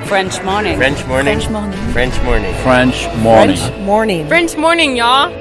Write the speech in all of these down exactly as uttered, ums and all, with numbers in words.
French morning. French morning. French morning. French morning. French morning. French morning. French morning, y'all.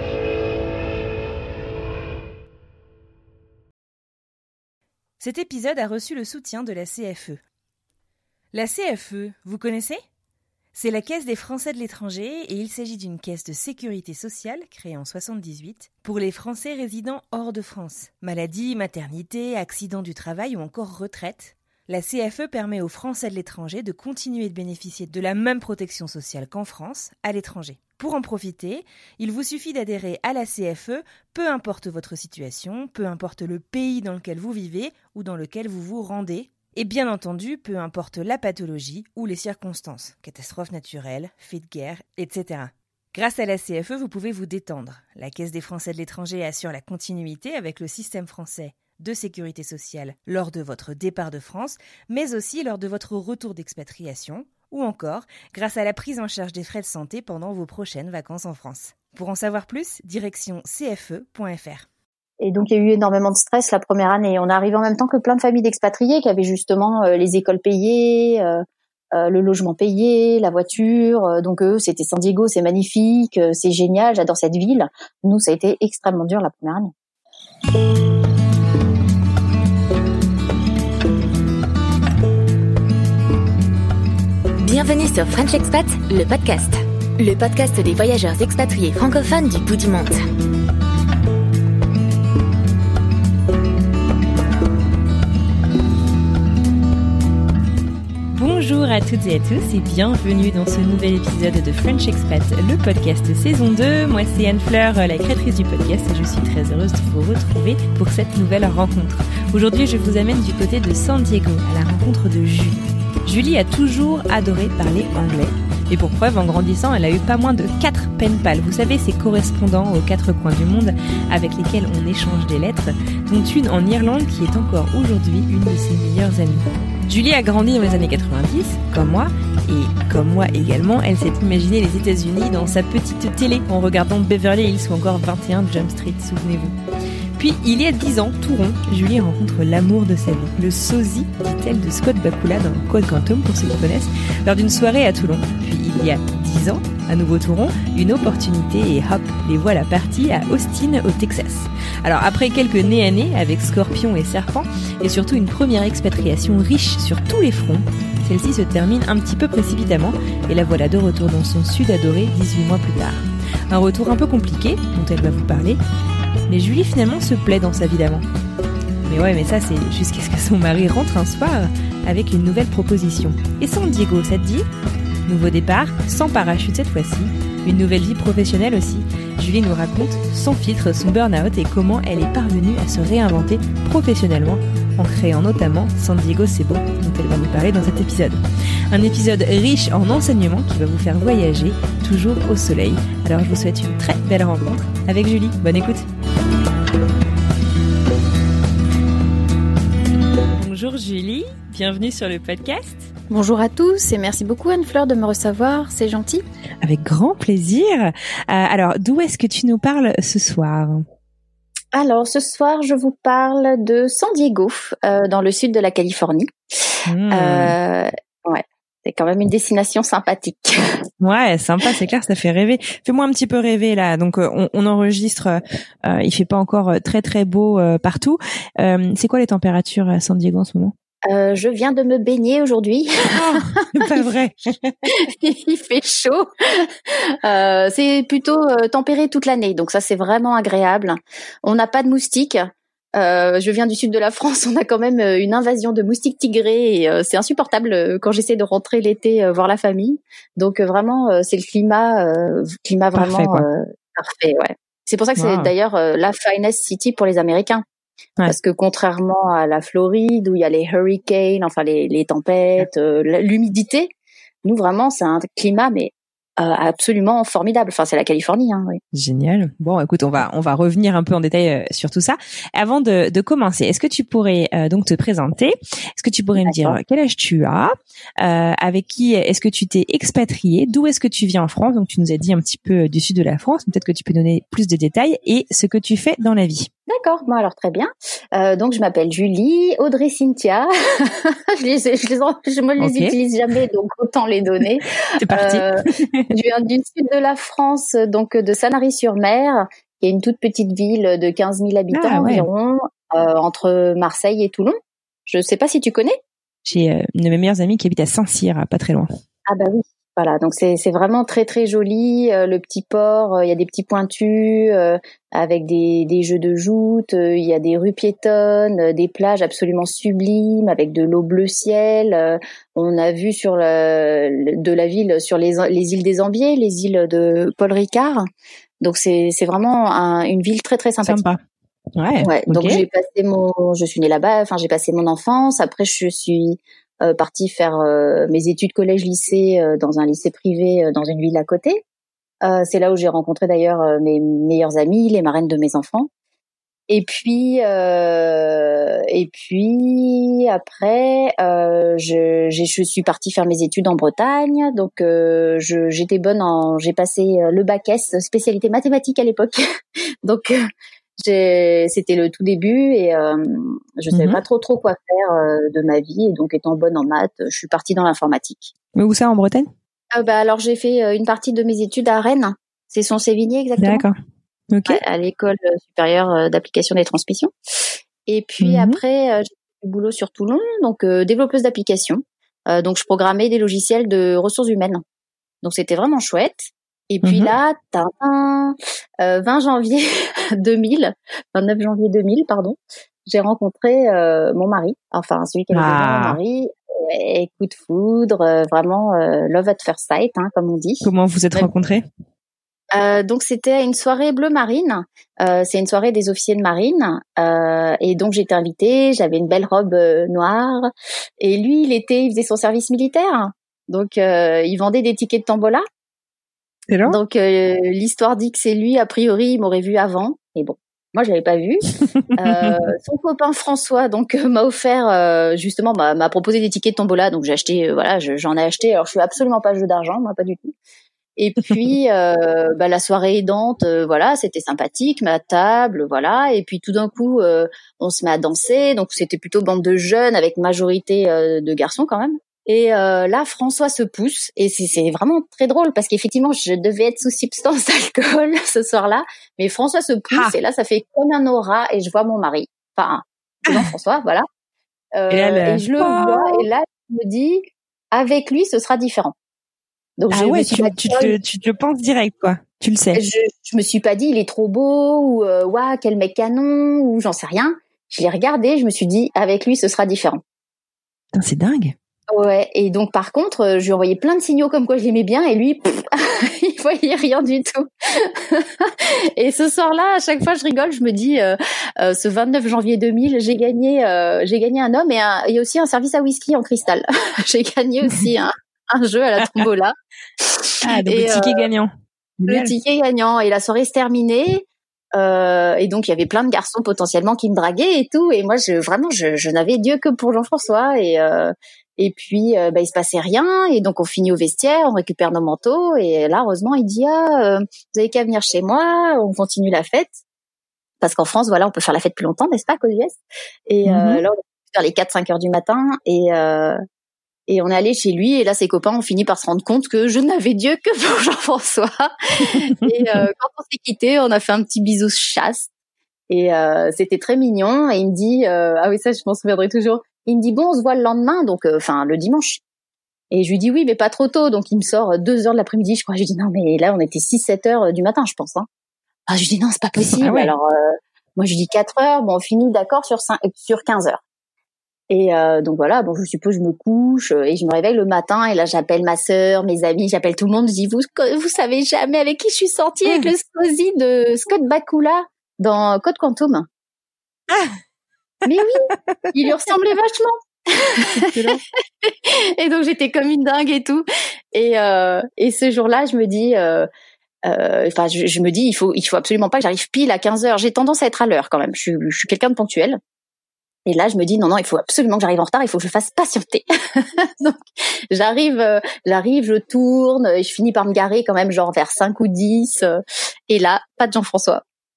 Cet épisode a reçu le soutien de la C F E. La C F E, vous connaissez ? C'est la Caisse des Français de l'étranger et il s'agit d'une caisse de sécurité sociale créée en soixante-dix-huit pour les Français résidant hors de France. Maladie, maternité, accident du travail ou encore retraite. La C F E permet aux Français de l'étranger de continuer de bénéficier de la même protection sociale qu'en France, à l'étranger. Pour en profiter, il vous suffit d'adhérer à la C F E, peu importe votre situation, peu importe le pays dans lequel vous vivez ou dans lequel vous vous rendez, et bien entendu, peu importe la pathologie ou les circonstances, catastrophes naturelles, faits de guerre, et cetera. Grâce à la C F E, vous pouvez vous détendre. La Caisse des Français de l'étranger assure la continuité avec le système français de sécurité sociale lors de votre départ de France, mais aussi lors de votre retour d'expatriation, ou encore grâce à la prise en charge des frais de santé pendant vos prochaines vacances en France. Pour en savoir plus, direction c f e point f r. Et donc, il y a eu énormément de stress la première année. On est arrivé en même temps que plein de familles d'expatriés qui avaient justement euh, les écoles payées, euh, euh, le logement payé, la voiture. Euh, donc, eux, c'était San Diego, c'est magnifique, euh, c'est génial, j'adore cette ville. Nous, ça a été extrêmement dur la première année. Bienvenue sur French Expat, le podcast. Le podcast des voyageurs expatriés francophones du bout du monde. Bonjour à toutes et à tous et bienvenue dans ce nouvel épisode de French Expat, le podcast saison deux. Moi c'est Anne Fleur, la créatrice du podcast et je suis très heureuse de vous retrouver pour cette nouvelle rencontre. Aujourd'hui je vous amène du côté de San Diego à la rencontre de Julie. Julie a toujours adoré parler anglais. Et pour preuve, en grandissant, elle a eu pas moins de quatre pen pals. Vous savez, ces correspondants aux quatre coins du monde avec lesquels on échange des lettres, dont une en Irlande qui est encore aujourd'hui une de ses meilleures amies. Julie a grandi dans les années quatre-vingt-dix, comme moi, et comme moi également, elle s'est imaginé les États-Unis dans sa petite télé en regardant Beverly Hills ou encore vingt et un Jump Street, souvenez-vous. Puis, il y a dix ans, tout rond, Julie rencontre l'amour de sa vie, le sosie, dit-elle, de Scott Bakula dans Code Quantum, pour ceux qui connaissent, lors d'une soirée à Toulon. Puis, il y a dix ans, à nouveau tout rond, une opportunité et hop, les voilà partis à Austin, au Texas. Alors, après quelques nez à nez avec Scorpion et Serpent, et surtout une première expatriation riche sur tous les fronts, celle-ci se termine un petit peu précipitamment, et la voilà de retour dans son sud adoré dix-huit mois plus tard. Un retour un peu compliqué, dont elle va vous parler, mais Julie finalement se plaît dans sa vie d'avant. Mais ouais, mais ça c'est jusqu'à ce que son mari rentre un soir avec une nouvelle proposition. Et San Diego, ça te dit ? Nouveau départ, sans parachute cette fois-ci, une nouvelle vie professionnelle aussi. Julie nous raconte sans filtre son burn-out et comment elle est parvenue à se réinventer professionnellement en créant notamment San Diego C'est Beau, dont elle va nous parler dans cet épisode. Un épisode riche en enseignements qui va vous faire voyager toujours au soleil. Alors je vous souhaite une très belle rencontre avec Julie. Bonne écoute. Bonjour Julie, bienvenue sur le podcast. Bonjour à tous et merci beaucoup Anne-Fleur de me recevoir, c'est gentil. Avec grand plaisir. Euh, alors, d'où est-ce que tu nous parles ce soir ? Alors, ce soir, je vous parle de San Diego, euh, dans le sud de la Californie. Mmh. Euh, ouais, c'est quand même une destination sympathique. Ouais, sympa, c'est clair, ça fait rêver. Fais-moi un petit peu rêver là. Donc, on, on enregistre. Euh, il fait pas encore très très beau euh, partout. Euh, c'est quoi les températures à San Diego en ce moment ? Euh, je viens de me baigner aujourd'hui. Oh, c'est pas vrai. Il fait chaud. Euh, c'est plutôt euh, tempéré toute l'année, donc ça c'est vraiment agréable. On n'a pas de moustiques. Euh, je viens du sud de la France, on a quand même une invasion de moustiques tigrés et euh, c'est insupportable euh, quand j'essaie de rentrer l'été euh, voir la famille. Donc euh, vraiment, euh, c'est le climat, euh, climat vraiment parfait, euh, parfait. Ouais. C'est pour ça que wow. C'est d'ailleurs euh, la finest city pour les Américains. Ouais. Parce que contrairement à la Floride où il y a les hurricanes, enfin les, les tempêtes, euh, l'humidité, nous vraiment c'est un climat mais euh, absolument formidable. Enfin c'est la Californie, hein. Oui. Génial. Bon, écoute, on va on va revenir un peu en détail euh, sur tout ça. Avant de, de commencer, est-ce que tu pourrais euh, donc te présenter ? Est-ce que tu pourrais D'accord. me dire quel âge tu as ? euh, Avec qui est-ce que tu t'es expatrié ? D'où est-ce que tu viens en France ? Donc tu nous as dit un petit peu du sud de la France, peut-être que tu peux donner plus de détails et ce que tu fais dans la vie. D'accord, bon alors très bien. Euh, donc je m'appelle Julie, Audrey, Cynthia. je les, je les, je me les okay. utilise jamais, donc autant les donner. C'est parti. Euh, je viens du sud de la France, donc de Sanary-sur-Mer, qui est une toute petite ville de quinze mille habitants ah, ouais. environ, euh, entre Marseille et Toulon. Je sais pas si tu connais. J'ai euh, une de mes meilleures amies qui habite à Saint-Cyr, pas très loin. Ah bah oui. Voilà, donc c'est c'est vraiment très très joli. Euh, le petit port, il euh, y a des petits pointus euh, avec des des jeux de joutes. Il euh, y a des rues piétonnes, euh, des plages absolument sublimes avec de l'eau bleu ciel. Euh, on a vu sur le, de la ville sur les les îles des Ambiers, les îles de Paul Ricard. Donc c'est c'est vraiment un, une ville très très sympathique. Sympa. Ouais. Ouais. Okay. Donc j'ai passé mon, je suis née là-bas. Enfin j'ai passé mon enfance. Après je suis Euh, partie faire euh, mes études collège-lycée euh, dans un lycée privé euh, dans une ville à côté. Euh, c'est là où j'ai rencontré d'ailleurs euh, mes meilleures amies, les marraines de mes enfants. Et puis, euh, et puis après, euh, je, j'ai, je suis partie faire mes études en Bretagne. Donc, euh, je, j'étais bonne en, j'ai passé le bac S, spécialité mathématiques à l'époque. donc J'ai, c'était le tout début et euh, je savais mm-hmm. pas trop trop quoi faire euh, de ma vie et donc étant bonne en maths, je suis partie dans l'informatique. Mais où ça en Bretagne ? euh, Bah alors j'ai fait euh, une partie de mes études à Rennes, c'est son Sévigné exactement. D'accord. Ok. Ouais, à l'école supérieure euh, d'application des transmissions. Et puis mm-hmm. après euh, j'ai fait du boulot sur Toulon, donc euh, développeuse d'applications. Euh, donc je programmais des logiciels de ressources humaines. Donc c'était vraiment chouette. Et puis mmh. là, t'as un euh, vingt janvier deux mille, vingt-neuf janvier deux mille, pardon, j'ai rencontré euh, mon mari, enfin celui qui allait devenir ah. mon mari, et coup de foudre, euh, vraiment euh, love at first sight, hein, comme on dit. Comment vous êtes rencontrés ? euh, Donc c'était une soirée bleu marine, euh, c'est une soirée des officiers de marine, euh, et donc j'étais invitée, j'avais une belle robe euh, noire, et lui il était, il faisait son service militaire, donc euh, il vendait des tickets de tombola. Donc euh, l'histoire dit que c'est lui, a priori, il m'aurait vu avant, et bon, moi je l'avais pas vu. euh, son copain François donc euh, m'a offert euh, justement m'a, m'a proposé des tickets de tombola, donc j'ai acheté, euh, voilà, je, j'en ai acheté. Alors je suis absolument pas jeu d'argent, moi pas du tout. Et puis euh, bah, la soirée aidante, euh, voilà, c'était sympathique, ma table, voilà. Et puis tout d'un coup, euh, on se met à danser, donc c'était plutôt bande de jeunes avec majorité euh, de garçons quand même. Et euh, là, François se pousse, et c'est, c'est vraiment très drôle parce qu'effectivement, je devais être sous substance d'alcool ce soir-là, mais François se pousse, ah. et là, ça fait comme un aura, et je vois mon mari, enfin, non, François, voilà, euh, et, elle... et je le oh. vois, et là, je me dis, avec lui, ce sera différent. Donc, ah je ouais, me suis tu, tu, te, tu te penses direct, quoi, tu le sais. Je, je me suis pas dit, il est trop beau, ou euh, waouh, quel mec canon, ou j'en sais rien. Je l'ai regardé, je me suis dit, avec lui, ce sera différent. Putain, c'est dingue. Ouais, et donc par contre, je lui envoyais plein de signaux comme quoi je l'aimais bien et lui, pff, il voyait rien du tout. Et ce soir-là, à chaque fois je rigole, je me dis, euh, euh, ce vingt-neuf janvier deux mille, j'ai gagné, euh, j'ai gagné un homme et, un, et aussi un service à whisky en cristal. J'ai gagné aussi un, un jeu à la tombola. Ah, donc et, le ticket euh, gagnant. Le ticket gagnant, et la soirée se terminait. Euh, et donc il y avait plein de garçons potentiellement qui me draguaient et tout, et moi je vraiment je, je n'avais Dieu que pour Jean-François, et euh, et puis euh, bah il se passait rien, et donc on finit au vestiaire, on récupère nos manteaux, et là heureusement il dit ah euh, vous avez qu'à venir chez moi, on continue la fête, parce qu'en France voilà on peut faire la fête plus longtemps, n'est-ce pas, qu'aux U S, et mm-hmm. euh, là on est vers les quatre cinq heures du matin, et euh, Et on est allé chez lui, et là ses copains ont fini par se rendre compte que je n'avais Dieu que pour Jean-François. Et euh, quand on s'est quittés, on a fait un petit bisou chaste, et euh, c'était très mignon. Et il me dit, euh, ah oui ça je m'en souviendrai toujours. Il me dit bon on se voit le lendemain, donc enfin euh, le dimanche. Et je lui dis oui mais pas trop tôt, donc il me sort deux heures de l'après-midi, je crois. Je lui dis non mais là on était six sept heures du matin je pense. Hein. Ah je lui dis non c'est pas possible. Ah ouais. Alors euh, moi je lui dis quatre heures, bon on finit d'accord sur cinq, sur quinze heures. Et euh, donc voilà, bon je suppose je me couche et je me réveille le matin, et là j'appelle ma sœur, mes amis, j'appelle tout le monde, je dis vous vous savez jamais avec qui je suis sortie, mmh. avec le sosie de Scott Bakula dans Code Quantum. Ah. Mais oui, il lui ressemblait vachement. Et donc j'étais comme une dingue et tout. Et euh, et ce jour-là, je me dis euh, euh, enfin je, je me dis il faut il faut absolument pas que j'arrive pile à quinze heures. J'ai tendance à être à l'heure quand même. Je suis je suis quelqu'un de ponctuel. Et là, je me dis non, non, il faut absolument que j'arrive en retard. Il faut que je fasse patienter. Donc, j'arrive, euh, j'arrive, je tourne, et je finis par me garer quand même, genre vers cinq ou dix. Euh, et là, pas de Jean-François.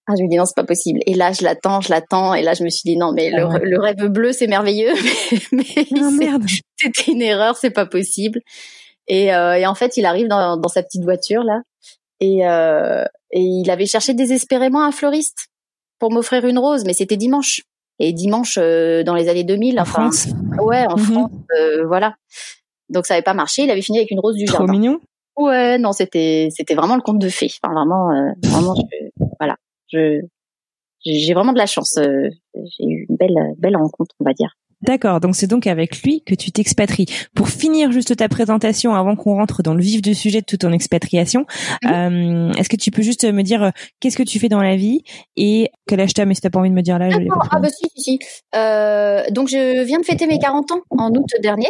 Ah, je me dis non, c'est pas possible. Et là, je l'attends, je l'attends. Et là, je me suis dit non, mais le, ouais. le rêve bleu, c'est merveilleux. Mais, mais oh, merde. c'était une erreur, c'est pas possible. Et, euh, et en fait, il arrive dans, dans sa petite voiture là. Et, euh, et il avait cherché désespérément un fleuriste pour m'offrir une rose, mais c'était dimanche. Et dimanche, euh, dans les années deux mille. En enfin, France. Ouais, en mm-hmm. France, euh, voilà. Donc ça avait pas marché. Il avait fini avec une rose du Trop jardin. mignon. Ouais, non, c'était c'était vraiment le conte de fées. Enfin, vraiment, euh, vraiment, je, voilà. Je j'ai vraiment de la chance. Euh, j'ai eu une belle belle rencontre, on va dire. D'accord, donc c'est donc avec lui que tu t'expatries. Pour finir juste ta présentation, avant qu'on rentre dans le vif du sujet de toute ton expatriation, mmh. euh, est-ce que tu peux juste me dire euh, qu'est-ce que tu fais dans la vie et quel âge t'as, mais si t'as pas envie de me dire l'âge. Ah, ah bah si, si, si. Euh, donc je viens de fêter mes quarante ans en août dernier.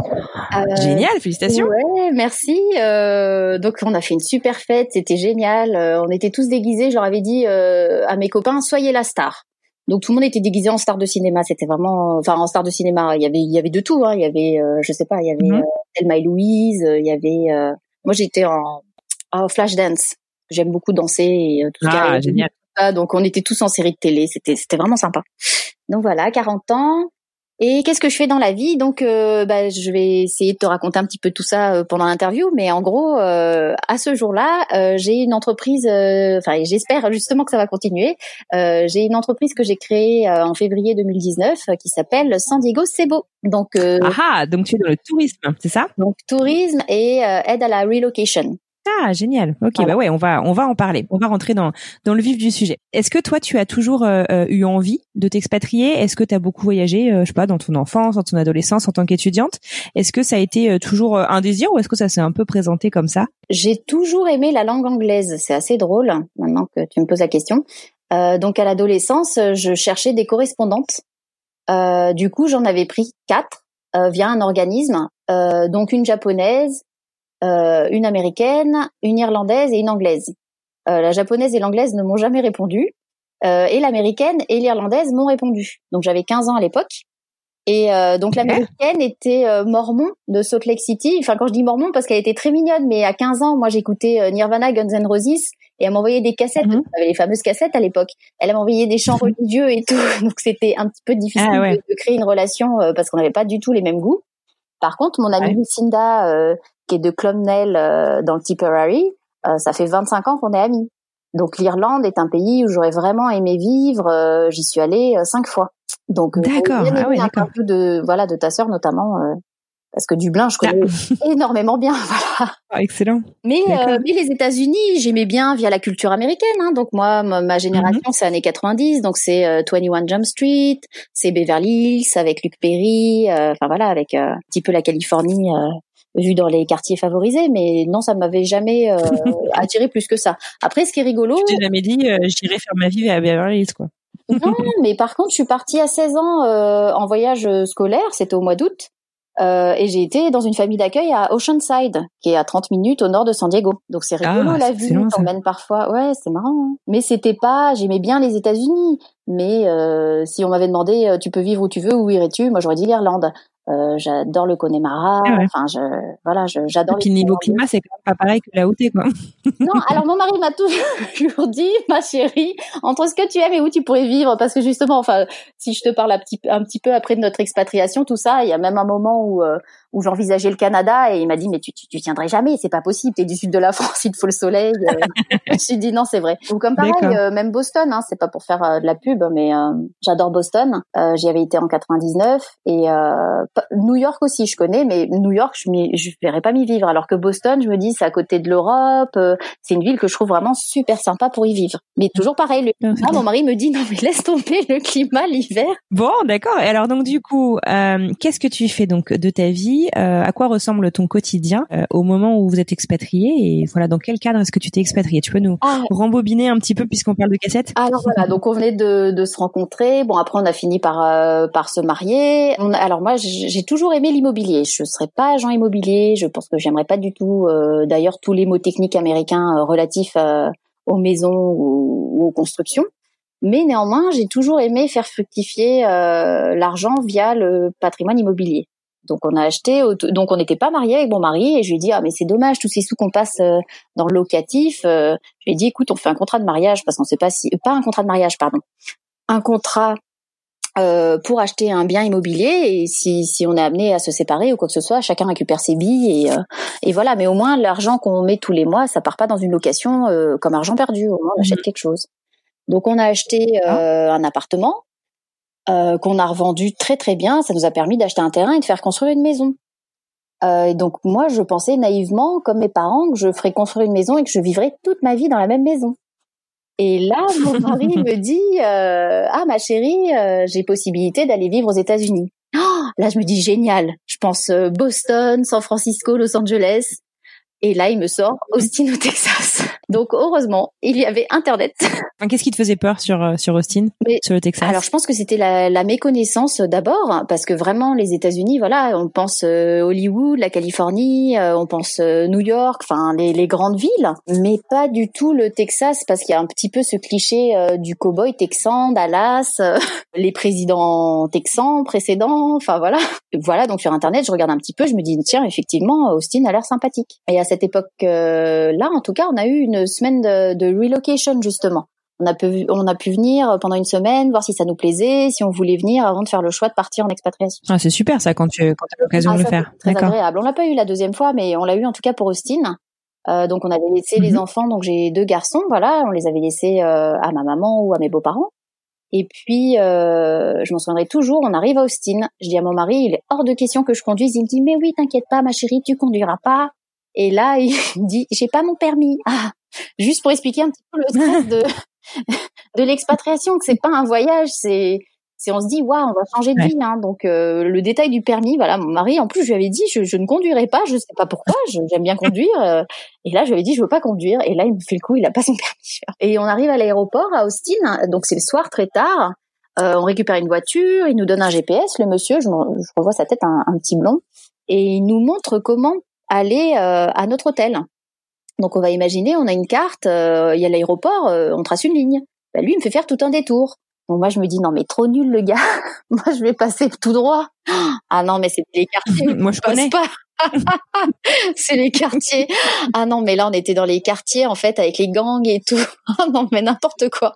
Euh, Génial, félicitations. Ouais, merci. Euh, donc on a fait une super fête, c'était génial. Euh, on était tous déguisés, je leur avais dit euh, à mes copains, soyez la star. Donc tout le monde était déguisé en star de cinéma, c'était vraiment, enfin en star de cinéma, il y avait, il y avait de tout, hein. Il y avait, euh, je sais pas, il y avait mm-hmm. euh, Thelma et Louise, il y avait, euh, moi j'étais en, en Flashdance, j'aime beaucoup danser et euh, tout ah, ça. Génial. Ça, donc on était tous en série de télé, c'était, c'était vraiment sympa. Donc voilà, quarante ans. Et qu'est-ce que je fais dans la vie? Donc, euh, bah, je vais essayer de te raconter un petit peu tout ça euh, pendant l'interview. Mais en gros, euh, à ce jour-là, euh, j'ai une entreprise. Enfin, euh, j'espère justement que ça va continuer. Euh, j'ai une entreprise que j'ai créée euh, en février deux mille dix-neuf euh, qui s'appelle San Diego C'est Beau. Donc, euh, ah, donc tu es dans le tourisme, c'est ça? Donc tourisme et euh, aide à la relocation. Ah, génial. Ok, voilà. bah ouais, on va on va en parler. On va rentrer dans dans le vif du sujet. Est-ce que toi, tu as toujours euh, eu envie de t'expatrier? Est-ce que tu as beaucoup voyagé, euh, je sais pas, dans ton enfance, dans ton adolescence, en tant qu'étudiante? Est-ce que ça a été euh, toujours un désir ou est-ce que ça s'est un peu présenté comme ça? J'ai toujours aimé la langue anglaise. C'est assez drôle maintenant que tu me poses la question. Euh, donc à l'adolescence, je cherchais des correspondantes. Euh, du coup, j'en avais pris quatre euh, via un organisme, euh, donc une japonaise. Euh, une américaine, une irlandaise et une anglaise. Euh, la japonaise et l'anglaise ne m'ont jamais répondu, euh, et l'américaine et l'irlandaise m'ont répondu. Donc j'avais quinze ans à l'époque, et euh, donc l'américaine était euh, mormon de Salt Lake City. Enfin, quand je dis mormon, parce qu'elle était très mignonne, mais à quinze ans, moi j'écoutais euh, Nirvana, Guns N' Roses, et elle m'envoyait des cassettes. Mm-hmm. On avait les fameuses cassettes à l'époque. Elle m'envoyait des chants mm-hmm. religieux et tout, donc c'était un petit peu difficile ah, ouais. de, de créer une relation euh, parce qu'on n'avait pas du tout les mêmes goûts. Par contre, mon amie ouais. Lucinda, euh, qui est de Clonmel euh, dans le Tipperary, euh, ça fait vingt-cinq ans qu'on est amis. Donc l'Irlande est un pays où j'aurais vraiment aimé vivre. Euh, j'y suis allée euh, cinq fois. Donc d'accord. Bien ah ouais, un d'accord. peu de voilà de ta sœur notamment, euh, parce que Dublin je connais ah. énormément bien. Voilà. Ah, excellent. Mais euh, mais les États-Unis, j'aimais bien via la culture américaine. Hein. Donc moi, ma, ma génération, mm-hmm. c'est années quatre-vingt-dix, donc c'est euh, vingt et un Jump Street, c'est Beverly Hills avec Luke Perry. Enfin euh, voilà, avec euh, un petit peu la Californie. Euh, vu dans les quartiers favorisés, mais non, ça m'avait jamais euh, attiré plus que ça. Après, ce qui est rigolo... Tu t'es jamais dit, euh, j'irai faire ma vie à Beverly Hills, quoi. Non, mais par contre, je suis partie à seize ans euh, en voyage scolaire, c'était au mois d'août, euh, et j'ai été dans une famille d'accueil à Oceanside, qui est à trente minutes au nord de San Diego. Donc c'est rigolo, ah, la c'est vie t'emmène parfois. Ouais, c'est marrant. Hein. Mais c'était pas... J'aimais bien les États-Unis, mais euh, si on m'avait demandé, tu peux vivre où tu veux, où irais-tu? Moi, j'aurais dit l'Irlande. Euh, j'adore le Connemara. Ah ouais. Enfin, je, voilà, je, j'adore. Et puis niveau climat, c'est quand même pas pareil que là où t'es, quoi. Non, alors mon mari m'a toujours dit, ma chérie, entre ce que tu aimes et où tu pourrais vivre, parce que justement, enfin, si je te parle un petit, un petit peu après de notre expatriation, tout ça, il y a même un moment où, euh, où j'envisageais le Canada et il m'a dit, mais tu, tu, tu tiendrais jamais, c'est pas possible, t'es du sud de la France, il te faut le soleil. Euh, je me suis dit, non, c'est vrai. Ou comme pareil, euh, même Boston, hein, c'est pas pour faire euh, de la pub, mais euh, j'adore Boston. Euh, j'y avais été en quatre-vingt-dix-neuf et euh, New York aussi, je connais, mais New York, je ne verrais pas m'y vivre. Alors que Boston, je me dis, c'est à côté de l'Europe, euh, c'est une ville que je trouve vraiment super sympa pour y vivre. Mais toujours pareil, le climat, mon mari me dit, non mais laisse tomber le climat l'hiver. Bon, d'accord. Et alors donc du coup, euh, qu'est-ce que tu fais donc de ta vie? euh, À quoi ressemble ton quotidien euh, au moment où vous êtes expatrié? Et voilà, dans quel cadre est-ce que tu t'es expatrié? Tu peux nous ah. rembobiner un petit peu puisqu'on parle de cassettes? Alors voilà, donc on venait de, de se rencontrer. Bon, après on a fini par euh, par se marier. On a, alors moi, j'ai, j'ai toujours aimé l'immobilier. Je serais pas agent immobilier. Je pense que j'aimerais pas du tout. Euh, d'ailleurs, tous les mots techniques américains euh, relatifs euh, aux maisons ou, ou aux constructions. Mais néanmoins, j'ai toujours aimé faire fructifier euh, l'argent via le patrimoine immobilier. Donc on a acheté, donc on n'était pas mariés avec mon mari et je lui ai dit ah mais c'est dommage tous ces sous qu'on passe dans le locatif. Je lui ai dit écoute on fait un contrat de mariage parce qu'on sait pas si pas un contrat de mariage pardon, un contrat euh, pour acheter un bien immobilier et si si on est amené à se séparer ou quoi que ce soit chacun récupère ses billes et euh, et voilà mais au moins l'argent qu'on met tous les mois ça part pas dans une location euh, comme argent perdu, au moins on achète mmh. quelque chose. Donc on a acheté euh, un appartement. Euh, qu'on a revendu très très bien, ça nous a permis d'acheter un terrain et de faire construire une maison. Euh, et donc moi je pensais naïvement, comme mes parents, que je ferais construire une maison et que je vivrais toute ma vie dans la même maison. Et là mon mari me dit euh, ah ma chérie, euh, j'ai possibilité d'aller vivre aux États-Unis. Oh, là je me dis génial, je pense euh, Boston, San Francisco, Los Angeles. Et là, il me sort Austin au Texas. Donc, heureusement, il y avait Internet. Qu'est-ce qui te faisait peur sur sur Austin, Mais, sur le Texas? Alors, je pense que c'était la, la méconnaissance d'abord, parce que vraiment, les États-Unis, voilà, on pense euh, Hollywood, la Californie, euh, on pense euh, New York, enfin les, les grandes villes, mais pas du tout le Texas, parce qu'il y a un petit peu ce cliché euh, du cow-boy texan, Dallas, euh, les présidents texans précédents, enfin voilà. Voilà, donc sur Internet, je regarde un petit peu, je me dis tiens, effectivement, Austin a l'air sympathique. Et à cette époque-là, euh, en tout cas, on a eu une semaine de, de relocation justement. On a pu, on a pu venir pendant une semaine, voir si ça nous plaisait, si on voulait venir avant de faire le choix de partir en expatriation. Ah, c'est super ça quand tu quand as l'occasion ah, de le faire. Très D'accord. agréable. On l'a pas eu la deuxième fois, mais on l'a eu en tout cas pour Austin. Euh, donc on avait laissé mm-hmm. les enfants, donc j'ai deux garçons, voilà, on les avait laissés euh, à ma maman ou à mes beaux-parents. Et puis, euh, je m'en souviendrai toujours, on arrive à Austin. Je dis à mon mari, il est hors de question que je conduise. Il me dit, mais oui, t'inquiète pas, ma chérie, tu conduiras pas. Et là, il me dit, j'ai pas mon permis. Ah, juste pour expliquer un petit peu le stress de, de l'expatriation, que c'est pas un voyage, c'est, c'est on se dit, waouh, on va changer de ouais. ville. Hein. Donc, euh, le détail du permis, voilà, mon mari, en plus, je lui avais dit, je, je ne conduirai pas, je sais pas pourquoi, je, j'aime bien conduire. Euh, et là, je lui avais dit, je veux pas conduire. Et là, il me fait le coup, il a pas son permis. Et on arrive à l'aéroport à Austin, donc c'est le soir très tard. Euh, on récupère une voiture, il nous donne un G P S, le monsieur, je, je revois sa tête, un, un petit blond, et il nous montre comment aller euh, à notre hôtel. Donc on va imaginer, on a une carte, euh, il y a l'aéroport, euh, on trace une ligne. Bah, lui, il me fait faire tout un détour. Donc moi, je me dis, non mais trop nul le gars, moi je vais passer tout droit. Ah non, mais c'est les quartiers, moi je connais pas. C'est les quartiers. Ah non, mais là on était dans les quartiers en fait avec les gangs et tout. Ah non, mais n'importe quoi.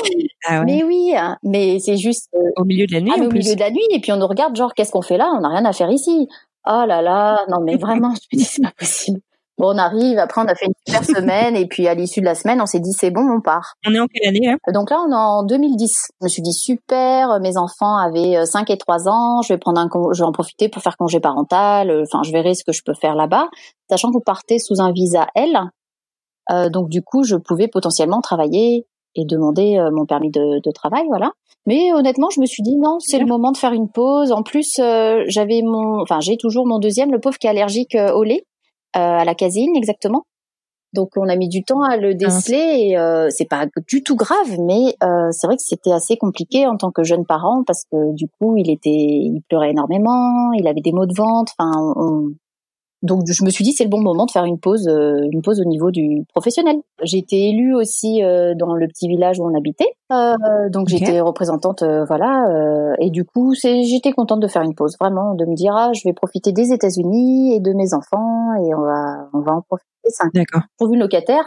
Ah ouais. Mais oui, mais c'est juste euh, au milieu de la nuit. Ah, en au plus. milieu de la nuit, et puis on nous regarde genre qu'est-ce qu'on fait là? On n'a rien à faire ici. Oh là là, non mais vraiment, je me dis c'est pas possible. Bon, on arrive, après on a fait une super semaine, et puis à l'issue de la semaine, on s'est dit c'est bon, on part. On est en quelle année hein? Donc là, on est en deux mille dix. Je me suis dit super, mes enfants avaient cinq et trois ans, je vais prendre un, con... je vais en profiter pour faire congé parental. Enfin, je verrai ce que je peux faire là-bas, sachant que vous partez sous un visa L. Euh, donc du coup, je pouvais potentiellement travailler et demander euh, mon permis de, de travail, voilà. Mais honnêtement, je me suis dit non, c'est le moment de faire une pause. En plus, euh, j'avais mon, enfin, j'ai toujours mon deuxième, le pauvre qui est allergique euh, au lait. Euh, à la caséine exactement. Donc on a mis du temps à le déceler et euh, c'est pas du tout grave, mais euh, c'est vrai que c'était assez compliqué en tant que jeune parent parce que du coup il était, il pleurait énormément, il avait des maux de ventre. Enfin, on... donc je me suis dit c'est le bon moment de faire une pause, euh, une pause au niveau du professionnel. J'ai été élue aussi euh, dans le petit village où on habitait, euh, donc okay. J'étais représentante, euh, voilà, euh, et du coup c'est, j'étais contente de faire une pause, vraiment, de me dire ah je vais profiter des États-Unis et de mes enfants et on va, on va en profiter. Cinq. D'accord. Pour une locataire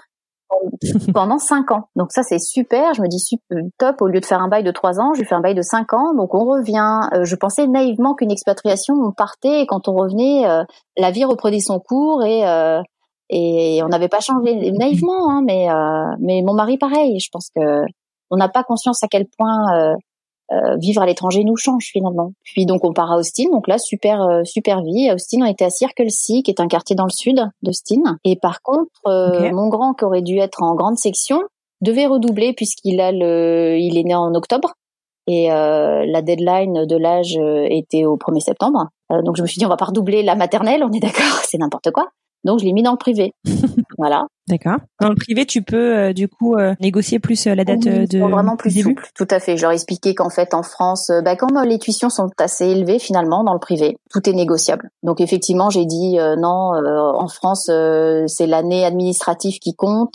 pendant cinq ans. Donc ça c'est super. Je me dis super, top. Au lieu de faire un bail de trois ans, je fais un bail de cinq ans. Donc on revient. Euh, je pensais naïvement qu'une expatriation, on partait et quand on revenait, euh, la vie reprenait son cours et euh, et on n'avait pas changé naïvement. Hein, mais euh, mais mon mari pareil. Je pense que on n'a pas conscience à quel point euh, euh, vivre à l'étranger nous change finalement. Puis donc on part à Austin. Donc là super euh, super vie. À Austin on était à Circle-C, qui est un quartier dans le sud d'Austin. Et par contre euh, okay. mon grand qui aurait dû être en grande section devait redoubler puisqu'il a le, il est né en octobre et euh, la deadline de l'âge était au premier septembre. Euh, donc je me suis dit on va pas redoubler la maternelle, on est d'accord, c'est n'importe quoi. Donc je l'ai mis dans le privé. Voilà. D'accord. Dans le privé, tu peux euh, du coup euh, négocier plus euh, la date oui, de vraiment plus début. Souple. Tout à fait. Je leur ai expliqué qu'en fait en France, euh, bah, quand les tuitions sont assez élevées finalement dans le privé, tout est négociable. Donc effectivement, j'ai dit euh, non. Euh, en France, euh, c'est l'année administrative qui compte.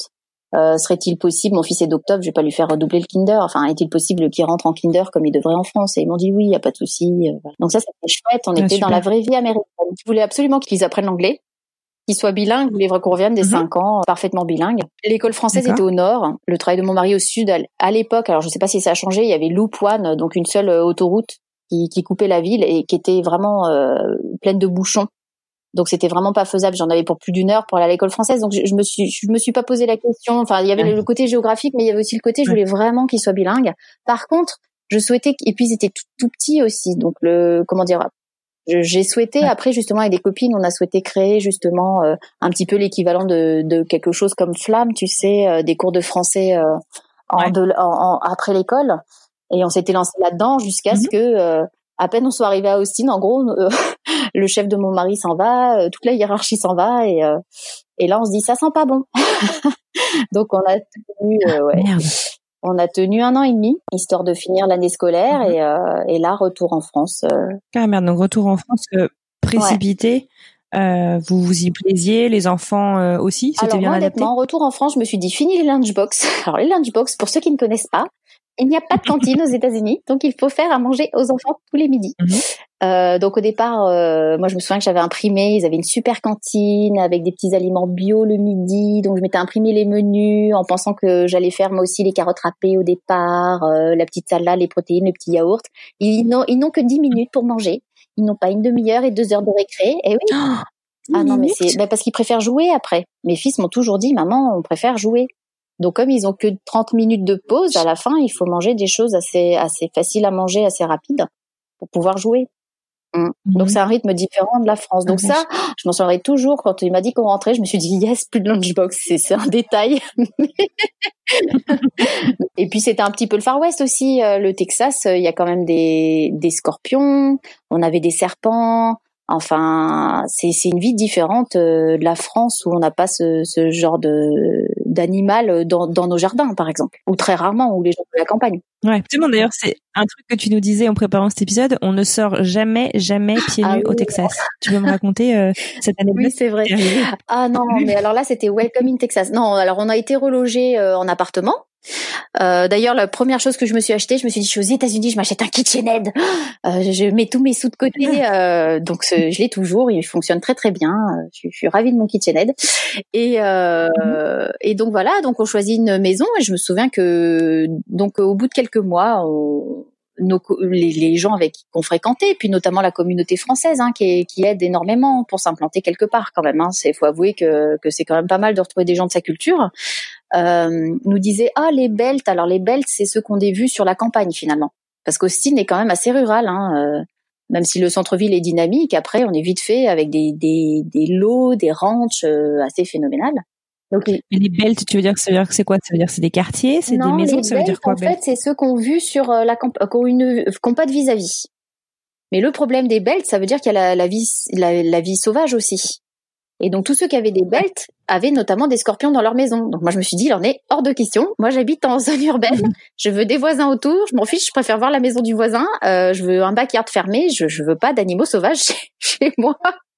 Euh, serait-il possible, mon fils est d'octobre, je vais pas lui faire redoubler le kinder. Enfin, est-il possible qu'il rentre en kinder comme il devrait en France? Et ils m'ont dit oui, il y a pas de souci. Donc ça, c'était chouette. On Ah, était super. dans la vraie vie américaine. Je voulais absolument qu'ils apprennent l'anglais, qu'ils soient bilingues. Je voulais qu'on revienne des Mhm. cinq ans, parfaitement bilingues. L'école française D'accord. était au nord, le travail de mon mari au sud. À l'époque, alors je sais pas si ça a changé, il y avait Loop One, donc une seule autoroute qui, qui coupait la ville et qui était vraiment euh, pleine de bouchons. Donc c'était vraiment pas faisable. J'en avais pour plus d'une heure pour aller à l'école française. Donc je, je me suis, je me suis pas posé la question. Enfin, il y avait Ouais. le côté géographique, mais il y avait aussi le côté, je voulais vraiment qu'ils soient bilingues. Par contre, je souhaitais, et puis ils étaient tout, tout petits aussi. Donc le, comment dire, je, j'ai souhaité, Ouais. après justement avec des copines, on a souhaité créer justement euh, un petit peu l'équivalent de, de quelque chose comme Flamme, tu sais, euh, des cours de français euh, en, Ouais. de, en, en après l'école. Et on s'était lancé là-dedans jusqu'à Mhm. ce que, euh, à peine on soit arrivé à Austin, en gros, euh, le chef de mon mari s'en va, euh, toute la hiérarchie s'en va, et, euh, et là on se dit ça sent pas bon. Donc on a tenu, euh, ouais, Merde. on a tenu un an et demi histoire de finir l'année scolaire, Mhm. et, euh, et là retour en France. Euh, Ah merde, donc retour en France euh, précipité. Euh, vous vous y plaisiez, les enfants euh, aussi, c'était Alors bien moi, adapté. honnêtement, retour en France, je me suis dit fini les lunchbox. Alors les lunchbox, pour ceux qui ne connaissent pas, il n'y a pas de cantine aux États-Unis, donc il faut faire à manger aux enfants tous les midis. Mhm. Euh, donc au départ, euh, moi je me souviens que j'avais imprimé, ils avaient une super cantine avec des petits aliments bio le midi, donc je m'étais imprimé les menus en pensant que j'allais faire moi aussi les carottes râpées au départ, euh, la petite salade, les protéines, le petit yaourt. Ils n'ont, ils n'ont que dix minutes pour manger, ils n'ont pas une demi-heure et deux heures de récré. Et oui. Oh, Ah non, mais minutes. c'est bah parce qu'ils préfèrent jouer après. Mes fils m'ont toujours dit, maman, on préfère jouer. Donc comme ils ont que trente minutes de pause, à la fin, il faut manger des choses assez assez faciles à manger, assez rapides pour pouvoir jouer. Mm. Mhm. Donc c'est un rythme différent de la France. Donc Ah, ça, je m'en souviendrai toujours. Quand il m'a dit qu'on rentrait, je me suis dit yes, plus de lunchbox. C'est c'est un détail. Et puis c'était un petit peu le Far West aussi, euh, le Texas. Il y a quand même des des scorpions. On avait des serpents. Enfin, c'est c'est une vie différente euh, de la France où on n'a pas ce ce genre de d'animal dans dans nos jardins par exemple, ou très rarement, où les gens de la campagne. Ouais, effectivement, d'ailleurs, c'est un truc que tu nous disais en préparant cet épisode, on ne sort jamais, jamais pieds Ah nus oui. au Texas. Tu peux me raconter euh, cette anecdote? Oui, c'est vrai. qui est arrivée? Ah non, mais alors là, c'était Welcome in Texas. Non, alors on a été relogés euh, en appartement. Euh, d'ailleurs, la première chose que je me suis achetée, je me suis dit, je suis aux États-Unis, je m'achète un KitchenAid. Euh, je mets tous mes sous de côté, euh, donc ce, je l'ai toujours. Il fonctionne très très bien. Je, je suis ravie de mon KitchenAid. Et euh, mm-hmm. et donc voilà, donc on choisit une maison. Et je me souviens que donc au bout de quelques mois, on Nos, les, les gens avec qui qu'on fréquentait, puis notamment la communauté française, hein, qui, qui aide énormément pour s'implanter quelque part quand même. Hein. C'est, faut avouer que, que c'est quand même pas mal de retrouver des gens de sa culture. Euh, nous disaient ah les belts. Alors les belts, c'est ceux qu'on a vus sur la campagne finalement, parce qu'Austin est quand même assez rural. Hein, euh, même si le centre-ville est dynamique, après on est vite fait avec des des, des lots, des ranchs euh, assez phénoménales. Donc, les... Mais les belts, tu veux dire, ça veut dire que c'est quoi? Ça veut dire que c'est des quartiers, c'est non, des maisons, les ça veut dire quoi? En fait, c'est ceux qu'on vu sur la camp... qu'on une qu'on pas de vis-à-vis. Mais le problème des belts, ça veut dire qu'il y a la, la vie la, la vie sauvage aussi. Et donc tous ceux qui avaient des belts avaient notamment des scorpions dans leur maison. Donc moi je me suis dit, il en est hors de question. Moi j'habite en zone urbaine, je veux des voisins autour, je m'en fiche, je préfère voir la maison du voisin. Euh, je veux un backyard fermé, je je veux pas d'animaux sauvages chez, chez moi.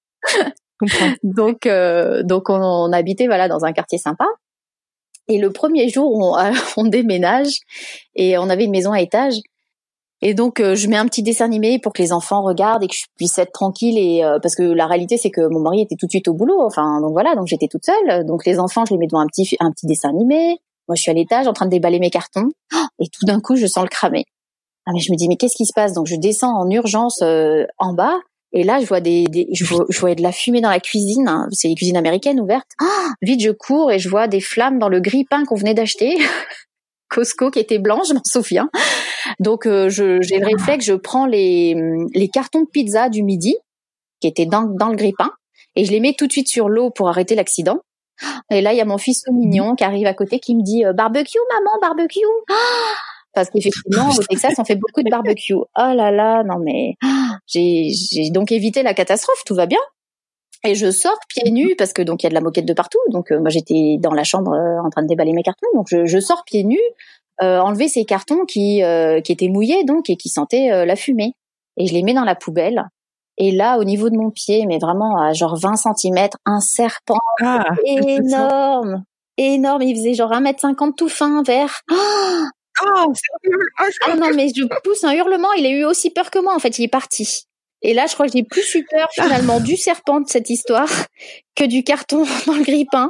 donc euh, donc on, on habitait voilà dans un quartier sympa. Et le premier jour, on, on déménage et on avait une maison à étage. Et donc, euh, je mets un petit dessin animé pour que les enfants regardent et que je puisse être tranquille. Et euh, parce que la réalité, c'est que mon mari était tout de suite au boulot. Enfin, donc voilà, donc j'étais toute seule. Donc les enfants, je les mets devant un petit un petit dessin animé. Moi, je suis à l'étage en train de déballer mes cartons. Et tout d'un coup, je sens le cramer. Ah mais je me dis mais qu'est-ce qui se passe? Donc je descends en urgence euh, en bas. Et là, je vois des, des je, vois, je vois de la fumée dans la cuisine. Hein. C'est les cuisines américaines ouvertes. Ah, vite, je cours et je vois des flammes dans le grille-pain qu'on venait d'acheter. Costco qui était blanc, je m'en souviens. Donc, euh, je, j'ai le réflexe, je prends les, les cartons de pizza du midi qui étaient dans, dans le grille-pain et je les mets tout de suite sur l'eau pour arrêter l'accident. Et là, il y a mon fils tout mignon qui arrive à côté qui me dit euh, « Barbecue, maman, barbecue !» Parce qu'effectivement, au Texas, on fait beaucoup de barbecue. Oh là là, non mais j'ai, j'ai donc évité la catastrophe, tout va bien. Et je sors pieds nus parce que donc il y a de la moquette de partout. Donc euh, moi j'étais dans la chambre euh, en train de déballer mes cartons. Donc je, je sors pieds nus, euh, enlever ces cartons qui euh, qui étaient mouillés donc et qui sentaient euh, la fumée. Et je les mets dans la poubelle. Et là, au niveau de mon pied, mais vraiment à genre vingt centimètres, un serpent ah, énorme. énorme. Il faisait genre un mètre cinquante tout fin, vert. Oh, oh, c'est horrible. Oh, c'est ah non, mais je pousse un hurlement. Il a eu aussi peur que moi. En fait, il est parti. Et là, je crois que j'ai plus eu peur finalement du serpent de cette histoire que du carton dans le grille-pain.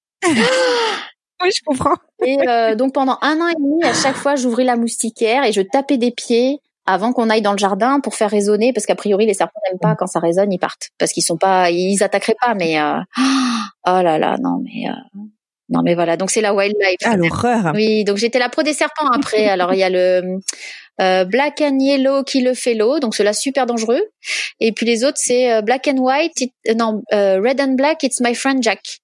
Oui, je comprends. Et euh, donc pendant un an et demi, à chaque fois, j'ouvrais la moustiquaire et je tapais des pieds avant qu'on aille dans le jardin pour faire résonner, parce qu'a priori les serpents n'aiment pas quand ça résonne, ils partent parce qu'ils sont pas, ils attaqueraient pas, mais euh... oh là là, non mais euh... non mais voilà, donc c'est la wildlife. Ah, l'horreur. Oui, donc j'étais la pro des serpents après. Alors il y a le euh, black and yellow qui le fait l'eau, donc ceux-là super dangereux. Et puis les autres c'est euh, black and white, it, euh, non euh, red and black, it's my friend Jack.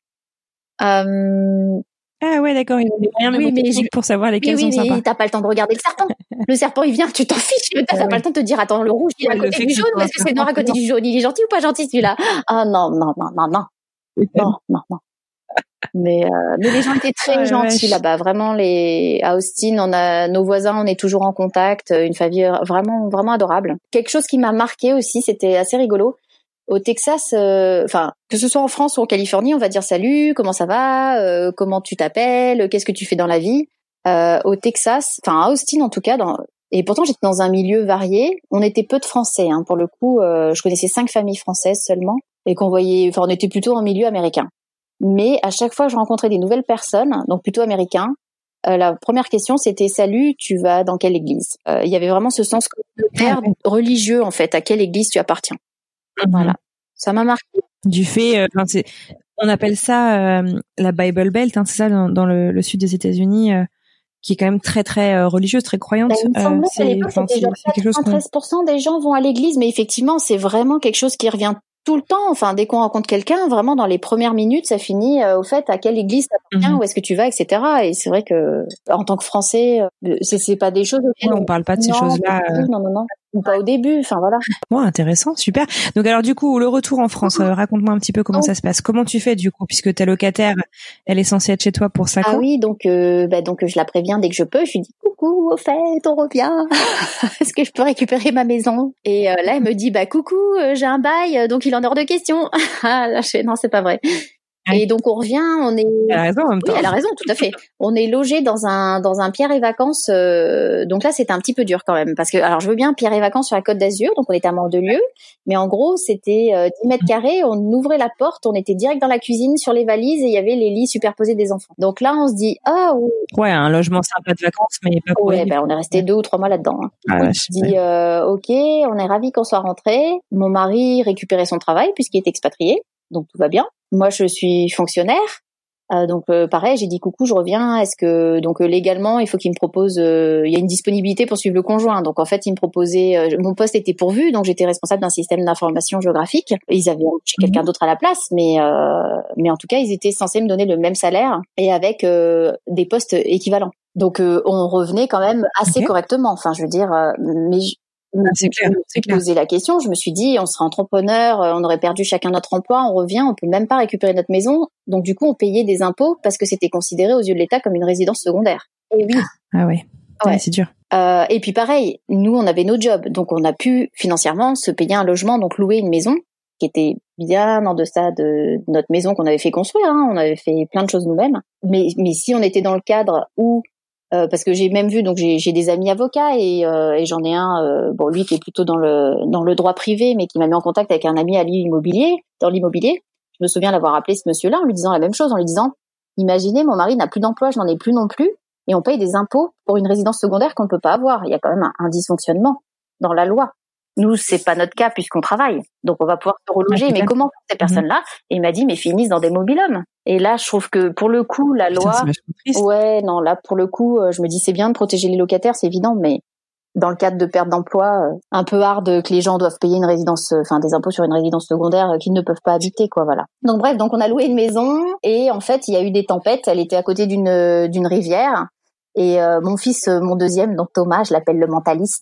Euh, Ah ouais, d'accord, il y a des moyens oui, mais je... pour savoir lesquels oui, oui, sont mais sympas. T'as pas le temps de regarder le serpent. Le serpent, il vient, tu t'en fiches. T'as ouais, pas ouais. le temps de te dire, attends, le rouge, il est ouais, à côté du jaune, ou est-ce que c'est le noir à côté du jaune? Il est gentil ou pas gentil, celui-là? Ah non, non, non, non, non. Non, non, non. Mais, euh, mais les gens étaient très ouais, gentils ouais. là-bas. Vraiment, les, à Austin, on a, nos voisins, on est toujours en contact. Une famille vraiment, vraiment adorable. Quelque chose qui m'a marqué aussi, c'était assez rigolo. Au Texas, enfin, euh, que ce soit en France ou en Californie, on va dire salut, comment ça va, euh, comment tu t'appelles, qu'est-ce que tu fais dans la vie. Euh, au Texas, enfin à Austin en tout cas, dans, et pourtant j'étais dans un milieu varié. On était peu de Français, hein, pour le coup. Euh, je connaissais cinq familles françaises seulement, et qu'on voyait, enfin on était plutôt en milieu américain. Mais à chaque fois que je rencontrais des nouvelles personnes, donc plutôt américains, euh, la première question c'était salut, tu vas dans quelle église? Euh, Il y avait vraiment ce sens communautaire religieux en fait, à quelle église tu appartiens. Mm-hmm. Voilà, ça m'a marqué. Du fait, euh, c'est, on appelle ça euh, la Bible Belt, hein, c'est ça dans, dans le, le sud des États-Unis, euh, qui est quand même très très euh, religieuse, très croyante. Bah, il me semblait euh, qu'à l'époque c'était genre quatre-vingt-treize pour cent des gens vont à l'église, mais effectivement c'est vraiment quelque chose qui revient tout le temps. Enfin, dès qu'on rencontre quelqu'un, vraiment dans les premières minutes, ça finit euh, au fait à quelle église t'appartiens, mm-hmm. où est-ce que tu vas, et cetera. Et c'est vrai que en tant que Français, euh, c'est, c'est pas des choses. Ouais, on parle pas de ces non, choses-là. Euh... Non, non, non. Ou pas au début, enfin voilà. Bon, intéressant, super. Donc alors du coup, le retour en France, euh, raconte-moi un petit peu comment oh. ça se passe. Comment tu fais du coup, puisque ta locataire, elle est censée être chez toi pour cinq ans. Ah oui, donc euh, bah donc je la préviens dès que je peux. Je lui dis coucou, au fait, on revient. Est-ce que je peux récupérer ma maison? Et euh, là, elle me dit bah coucou, euh, j'ai un bail, donc il en est hors de question. Ah là, je fais non, c'est pas vrai. Et donc on revient, on est. Elle a raison en même temps. Oui, elle a raison, tout à fait. On est logé dans un dans un Pierre et Vacances. Euh, donc là, c'était un petit peu dur quand même, parce que alors je veux bien Pierre et Vacances sur la Côte d'Azur, donc on était à Mandelieu, mais en gros c'était euh, dix mètres carrés. On ouvrait la porte, on était direct dans la cuisine sur les valises et il y avait les lits superposés des enfants. Donc là, on se dit ah oui. Ouais, un logement sympa de vacances, mais pas pour. Ouais, ben on est resté deux ou trois mois là-dedans. Hein. Ah, on se dit euh, ok, on est ravis qu'on soit rentré. Mon mari récupérait son travail puisqu'il était expatrié, donc tout va bien. Moi, je suis fonctionnaire, euh, donc euh, pareil, j'ai dit coucou, je reviens. Est-ce que donc euh, légalement, il faut qu'il me propose, euh, il y a une disponibilité pour suivre le conjoint. Donc en fait, il me proposait, euh, mon poste était pourvu, donc j'étais responsable d'un système d'information géographique. Ils avaient embauché mmh. quelqu'un d'autre à la place, mais euh, mais en tout cas, ils étaient censés me donner le même salaire et avec euh, des postes équivalents. Donc euh, on revenait quand même assez okay. correctement. Enfin, je veux dire, euh, mais je, Ah, c'est clair, c'est clair. Posé la question, je me suis dit, on serait entrepreneur, on aurait perdu chacun notre emploi, on revient, on peut même pas récupérer notre maison. Donc du coup, on payait des impôts parce que c'était considéré aux yeux de l'État comme une résidence secondaire. Et oui. Ah ouais, ouais. ouais c'est dur. Euh, et puis pareil, nous, on avait nos jobs, donc on a pu financièrement se payer un logement, donc louer une maison qui était bien en deçà de notre maison qu'on avait fait construire. Hein. On avait fait plein de choses nous-mêmes. Mais, mais si on était dans le cadre où Euh, parce que j'ai même vu, donc j'ai, j'ai des amis avocats et, euh, et j'en ai un, euh, bon lui qui est plutôt dans le dans le droit privé, mais qui m'a mis en contact avec un ami à l'immobilier, dans l'immobilier. Je me souviens l'avoir appelé ce monsieur-là en lui disant la même chose, en lui disant, imaginez, mon mari n'a plus d'emploi, je n'en ai plus non plus, et on paye des impôts pour une résidence secondaire qu'on ne peut pas avoir. Il y a quand même un, un dysfonctionnement dans la loi. Nous, c'est pas notre cas puisqu'on travaille. Donc, on va pouvoir se reloger. Ouais, mais comment pour ces personnes-là? Et il m'a dit, mais finissent dans des mobil-homes. Et là, je trouve que pour le coup, la loi, Putain, ouais, non, là, pour le coup, je me dis, c'est bien de protéger les locataires, c'est évident, mais dans le cadre de perte d'emploi, un peu hard que les gens doivent payer une résidence, enfin, des impôts sur une résidence secondaire qu'ils ne peuvent pas habiter, quoi, voilà. Donc, bref, donc on a loué une maison et en fait, il y a eu des tempêtes. Elle était à côté d'une, d'une rivière. Et euh, mon fils, mon deuxième, donc Thomas, je l'appelle le mentaliste,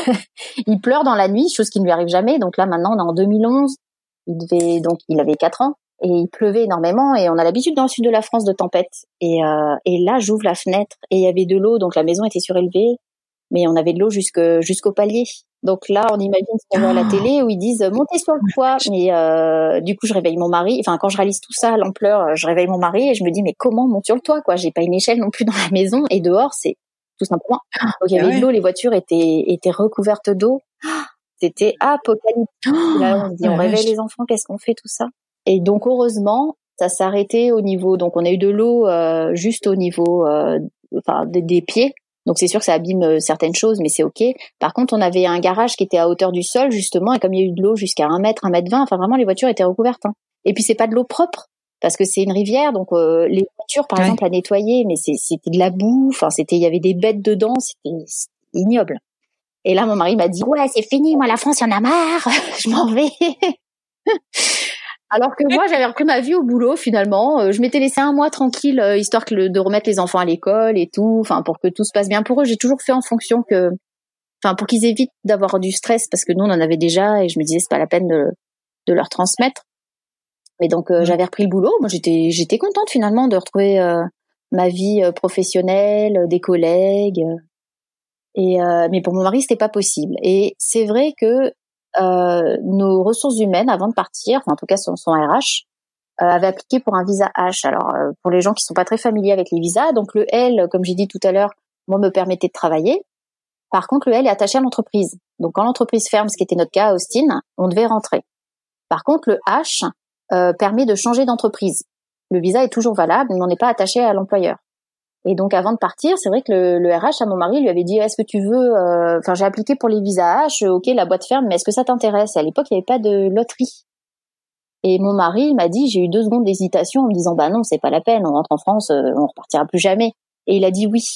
il pleure dans la nuit, chose qui ne lui arrive jamais. Donc là, maintenant, on est en deux mille onze. Il devait, donc, il avait quatre ans et il pleuvait énormément. Et on a l'habitude dans le sud de la France de tempêtes. Et, euh, et là, j'ouvre la fenêtre et il y avait de l'eau. Donc la maison était surélevée, mais on avait de l'eau jusque, jusqu'au palier. Donc là, on imagine ce qu'on voit à la télé où ils disent « montez sur le toit ». Et euh, du coup, je réveille mon mari. Enfin, quand je réalise tout ça, l'ampleur, je réveille mon mari et je me dis « mais comment monte sur le toit, quoi ?» J'ai pas une échelle non plus dans la maison. Et dehors, c'est tout simplement... Donc, il y avait de l'eau, les voitures étaient, étaient recouvertes d'eau. C'était apocalyptique. Là, on se dit « on réveille les enfants, qu'est-ce qu'on fait, tout ça ?» Et donc, heureusement, ça s'est arrêté au niveau... Donc, on a eu de l'eau euh, juste au niveau euh, enfin, des, des pieds. Donc c'est sûr que ça abîme certaines choses, mais c'est ok. Par contre, on avait un garage qui était à hauteur du sol, justement, et comme il y a eu de l'eau jusqu'à un mètre, un mètre vingt, enfin vraiment les voitures étaient recouvertes. Hein. Et puis c'est pas de l'eau propre, parce que c'est une rivière, donc euh, les voitures, par ouais. exemple, à nettoyer, mais c'est, c'était de la boue, enfin c'était, il y avait des bêtes dedans, c'était, c'était ignoble. Et là, mon mari m'a dit, ouais, c'est fini, moi la France, il y en a marre, je m'en vais. Alors que moi, j'avais repris ma vie au boulot, finalement. Euh, je m'étais laissé un mois tranquille, euh, histoire que le, de remettre les enfants à l'école et tout, enfin, pour que tout se passe bien pour eux. J'ai toujours fait en fonction que, enfin, pour qu'ils évitent d'avoir du stress, parce que nous, on en avait déjà, et je me disais, c'est pas la peine de, de leur transmettre. Et donc, euh, mmh. j'avais repris le boulot. Moi, j'étais, j'étais contente, finalement, de retrouver euh, ma vie euh, professionnelle, des collègues. Euh, et, euh, mais pour mon mari, c'était pas possible. Et c'est vrai que, Euh, nos ressources humaines, avant de partir, enfin en tout cas son, son R H, euh, avait appliqué pour un visa H. Alors euh, pour les gens qui sont pas très familiers avec les visas, donc le L, comme j'ai dit tout à l'heure, moi me permettait de travailler. Par contre, le L est attaché à l'entreprise. Donc quand l'entreprise ferme, ce qui était notre cas à Austin, on devait rentrer. Par contre, le H euh, permet de changer d'entreprise. Le visa est toujours valable, mais on n'est pas attaché à l'employeur. Et donc, avant de partir, c'est vrai que le, le R H à mon mari lui avait dit, est-ce que tu veux, enfin, euh, j'ai appliqué pour les visas H, ok, la boîte ferme, mais est-ce que ça t'intéresse? Et à l'époque, il n'y avait pas de loterie. Et mon mari m'a dit, j'ai eu deux secondes d'hésitation en me disant, bah non, c'est pas la peine, on rentre en France, euh, on repartira plus jamais. Et il a dit oui.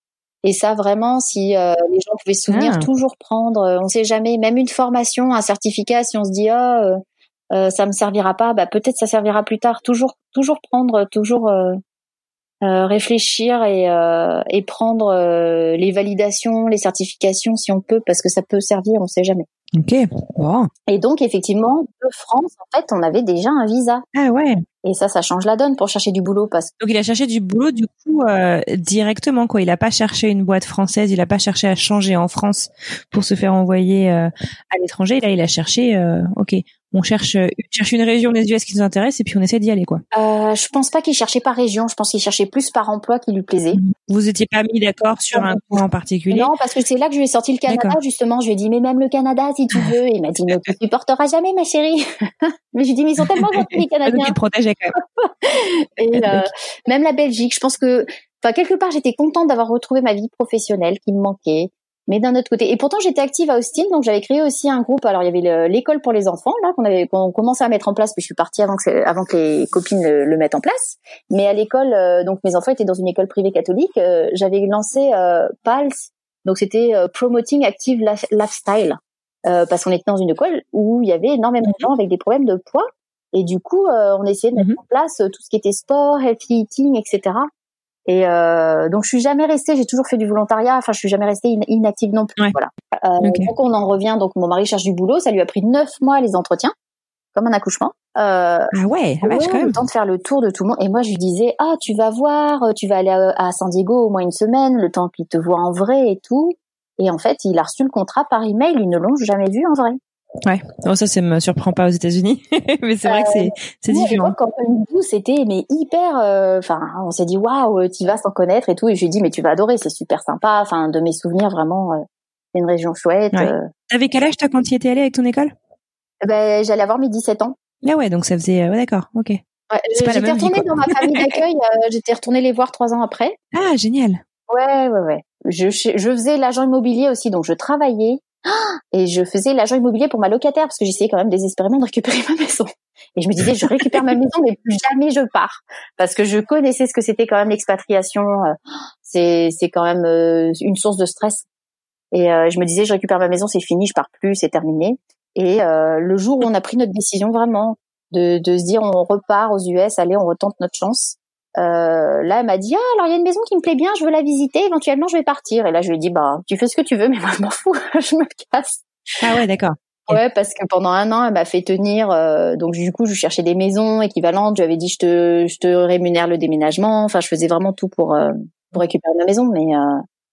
Et ça, vraiment, si euh, les gens pouvaient se souvenir, ah. toujours prendre, euh, on sait jamais, même une formation, un certificat, si on se dit, ah, euh, euh, ça me servira pas, bah peut-être ça servira plus tard. Toujours, toujours prendre, toujours. Euh, Euh, réfléchir et, euh, et prendre euh, les validations, les certifications si on peut, parce que ça peut servir, on sait jamais. Ok, wow. Et donc effectivement, de France, en fait, on avait déjà un visa. Ah ouais. Et ça, ça change la donne pour chercher du boulot, parce que... Donc il a cherché du boulot du coup euh, directement, quoi. Il a pas cherché une boîte française, il a pas cherché à changer en France pour se faire envoyer euh, à l'étranger. Là, il a cherché, euh, ok. On cherche, euh, cherche une région des U S qui nous intéresse et puis on essaie d'y aller, quoi. Euh, je pense pas qu'il cherchait par région. Je pense qu'il cherchait plus par emploi qui lui plaisait. Vous étiez pas mis d'accord sur un point en particulier? Non, parce que c'est là que je lui ai sorti le Canada, d'accord. Justement. Je lui ai dit, mais même le Canada, si tu veux. Et il m'a dit, mais tu supporteras jamais, ma chérie. Mais je lui ai dit, mais ils sont tellement gentils, les Canadiens. Donc il protégeait quand même. Et euh, même la Belgique, je pense que, enfin, quelque part, j'étais contente d'avoir retrouvé ma vie professionnelle qui me manquait. Mais d'un autre côté, et pourtant j'étais active à Austin, donc j'avais créé aussi un groupe. Alors il y avait le, l'école pour les enfants là qu'on avait, qu'on commençait à mettre en place. Puis je suis partie avant que, avant que les copines le, le mettent en place. Mais à l'école, euh, donc mes enfants étaient dans une école privée catholique. Euh, j'avais lancé euh, P A L S, donc c'était euh, Promoting Active Lifestyle, euh, parce qu'on était dans une école où il y avait énormément de gens avec des problèmes de poids, et du coup euh, on essayait de mettre mm-hmm. en place tout ce qui était sport, healthy eating, et cetera. Et euh, donc je suis jamais restée, j'ai toujours fait du volontariat, enfin je suis jamais restée in- inactive non plus. Ouais. Voilà. Euh, okay. Donc on en revient, donc mon mari cherche du boulot, ça lui a pris neuf mois les entretiens, comme un accouchement. Euh, ah ouais, ah ouais, quand même. Le temps de faire le tour de tout le monde. Et moi je lui disais, ah tu vas voir, tu vas aller à, à San Diego au moins une semaine, le temps qu'il te voit en vrai et tout. Et en fait il a reçu le contrat par email, ils ne l'ont jamais vu en vrai. Ouais, non, ça, ça me surprend pas aux États-Unis, mais c'est euh, vrai que c'est, c'est différent. Quand on nous, c'était mais hyper, enfin, euh, on s'est dit waouh, tu vas sans connaître et tout, et je lui ai dit mais tu vas adorer, c'est super sympa, enfin, de mes souvenirs vraiment, euh, c'est une région chouette. Ouais. Euh... T'avais quel âge toi quand tu y étais allée avec ton école? Ben, j'allais avoir mes dix-sept ans. Ah ouais, donc ça faisait, ouais, d'accord, ok. Ouais, j'étais retournée vie, dans ma famille d'accueil, euh, j'étais retournée les voir trois ans après. Ah génial. Ouais, ouais, ouais. Je, je faisais l'agent immobilier aussi, donc je travaillais. Et je faisais l'agent immobilier pour ma locataire parce que j'essayais quand même désespérément de récupérer ma maison. Et je me disais, je récupère ma maison, mais plus jamais je pars. Parce que je connaissais ce que c'était quand même l'expatriation. C'est, c'est quand même une source de stress. Et euh, je me disais, je récupère ma maison, c'est fini, je pars plus, c'est terminé. Et euh, le jour où on a pris notre décision vraiment de, de se dire, on repart aux U S, allez, on retente notre chance. Euh, là, elle m'a dit, ah, alors il y a une maison qui me plaît bien, je veux la visiter, éventuellement je vais partir. Et là, je lui ai dit, bah, tu fais ce que tu veux, mais moi, je m'en fous, je me casse. Ah ouais, d'accord. Ouais, parce que pendant un an, elle m'a fait tenir, euh, donc du coup, je cherchais des maisons équivalentes, je lui avais dit, je te, je te rémunère le déménagement, enfin, je faisais vraiment tout pour, euh, pour récupérer ma maison, mais, euh,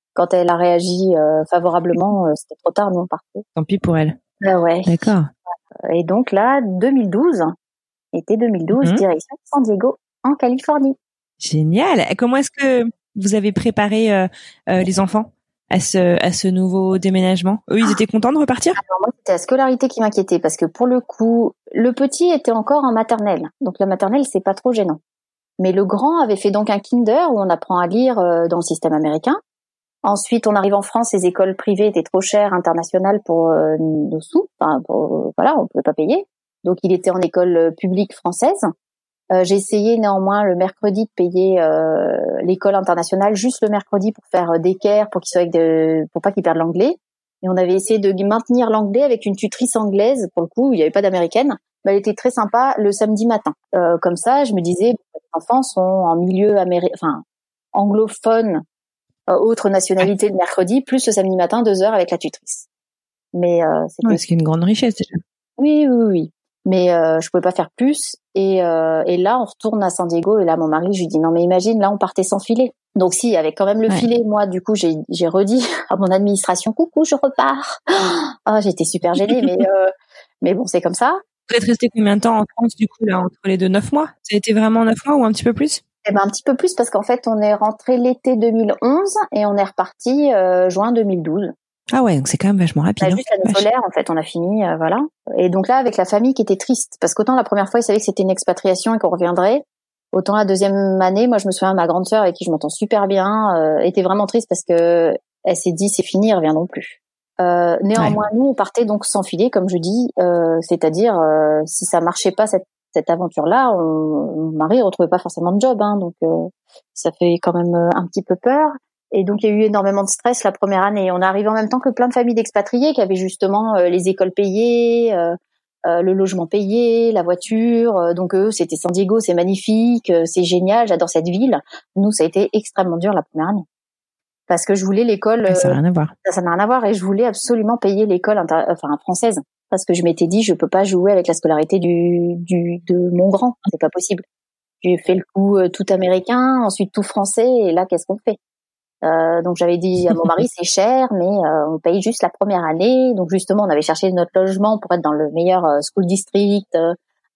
quand elle a réagi euh, favorablement, euh, c'était trop tard, nous on partait. Tant pis pour elle. Euh, ouais. D'accord. Et donc là, deux mille douze, été deux mille douze, mmh. direction San Diego, en Californie. Génial. Comment est-ce que vous avez préparé euh, euh, les enfants à ce à ce nouveau déménagement? Eux, ils étaient contents de repartir? Alors moi, c'était la scolarité qui m'inquiétait parce que pour le coup, le petit était encore en maternelle. Donc la maternelle, c'est pas trop gênant. Mais le grand avait fait donc un kinder où on apprend à lire euh, dans le système américain. Ensuite, on arrive en France, les écoles privées étaient trop chères, internationales pour euh, nos sous. Enfin, pour, euh, voilà, on pouvait pas payer. Donc il était en école publique française. Euh, j'ai essayé néanmoins le mercredi de payer euh, l'école internationale juste le mercredi pour faire d'équerre, pour qu'il soit avec de, pour pas qu'il perde l'anglais. Et on avait essayé de maintenir l'anglais avec une tutrice anglaise. Pour le coup, il n'y avait pas d'américaine, mais elle était très sympa le samedi matin. Euh, comme ça, je me disais, les enfants sont en milieu améri- enfin anglophone, euh, autre nationalité le mercredi, plus le samedi matin deux heures avec la tutrice. Mais euh, c'était ouais, c'est une grande richesse déjà. Oui, oui, oui. Mais euh, je pouvais pas faire plus. Et, euh, et là, on retourne à San Diego. Et là, mon mari, je lui dis non, mais imagine, là, on partait sans filet. Donc si, avec quand même le ouais. filet, moi, du coup, j'ai, j'ai redit à mon administration, coucou, je repars. Ah, j'étais super gênée, mais euh, mais bon, c'est comme ça. Vous êtes resté combien de temps en France, du coup, là, entre les deux, neuf mois? Ça a été vraiment neuf mois ou un petit peu plus? Eh ben un petit peu plus parce qu'en fait, on est rentré l'été deux mille onze et on est reparti euh, juin deux mille douze. Ah ouais, donc c'est quand même vachement rapide. On a juste l'année scolaire, en fait, on a fini, euh, voilà. Et donc là, avec la famille qui était triste, parce qu'autant la première fois, ils savaient que c'était une expatriation et qu'on reviendrait, autant la deuxième année, moi, je me souviens, ma grande sœur, avec qui je m'entends super bien, euh, était vraiment triste parce que elle s'est dit, c'est fini, ils reviendront plus. Euh, néanmoins, ouais. nous, on partait donc sans filet, comme je dis, euh, c'est-à-dire, euh, si ça marchait pas cette, cette aventure-là, on, mon mari retrouvait pas forcément de job, hein, donc euh, ça fait quand même un petit peu peur. Et donc, il y a eu énormément de stress la première année. On est arrivé en même temps que plein de familles d'expatriés qui avaient justement euh, les écoles payées, euh, euh, le logement payé, la voiture. Euh, donc, eux, c'était San Diego, c'est magnifique, euh, c'est génial, j'adore cette ville. Nous, ça a été extrêmement dur la première année. Parce que je voulais l'école... Euh, ça n'a rien à voir. Ça n'a rien à voir. Et je voulais absolument payer l'école inter- enfin, française. Parce que je m'étais dit, je peux pas jouer avec la scolarité du, du de mon grand. C'est pas possible. J'ai fait le coup euh, tout américain, ensuite tout français. Et là, qu'est-ce qu'on fait ? Euh, donc j'avais dit à mon mari c'est cher mais euh, on paye juste la première année. Donc justement on avait cherché notre logement pour être dans le meilleur euh, school district, euh,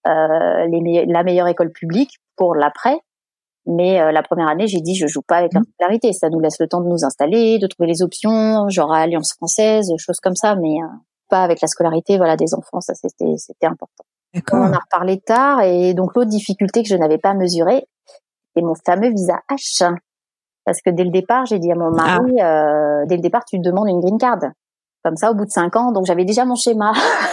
les me- la meilleure école publique pour l'après. Mais euh, la première année j'ai dit je joue pas avec la scolarité, ça nous laisse le temps de nous installer, de trouver les options, genre à Alliance française, choses comme ça, mais euh, pas avec la scolarité voilà des enfants, ça c'était c'était important. D'accord. On en a reparlé tard et donc l'autre difficulté que je n'avais pas mesurée c'est mon fameux visa H. Parce que dès le départ, j'ai dit à mon mari, ah. euh, dès le départ, tu te demandes une green card. Comme ça, au bout de cinq ans, donc j'avais déjà mon schéma.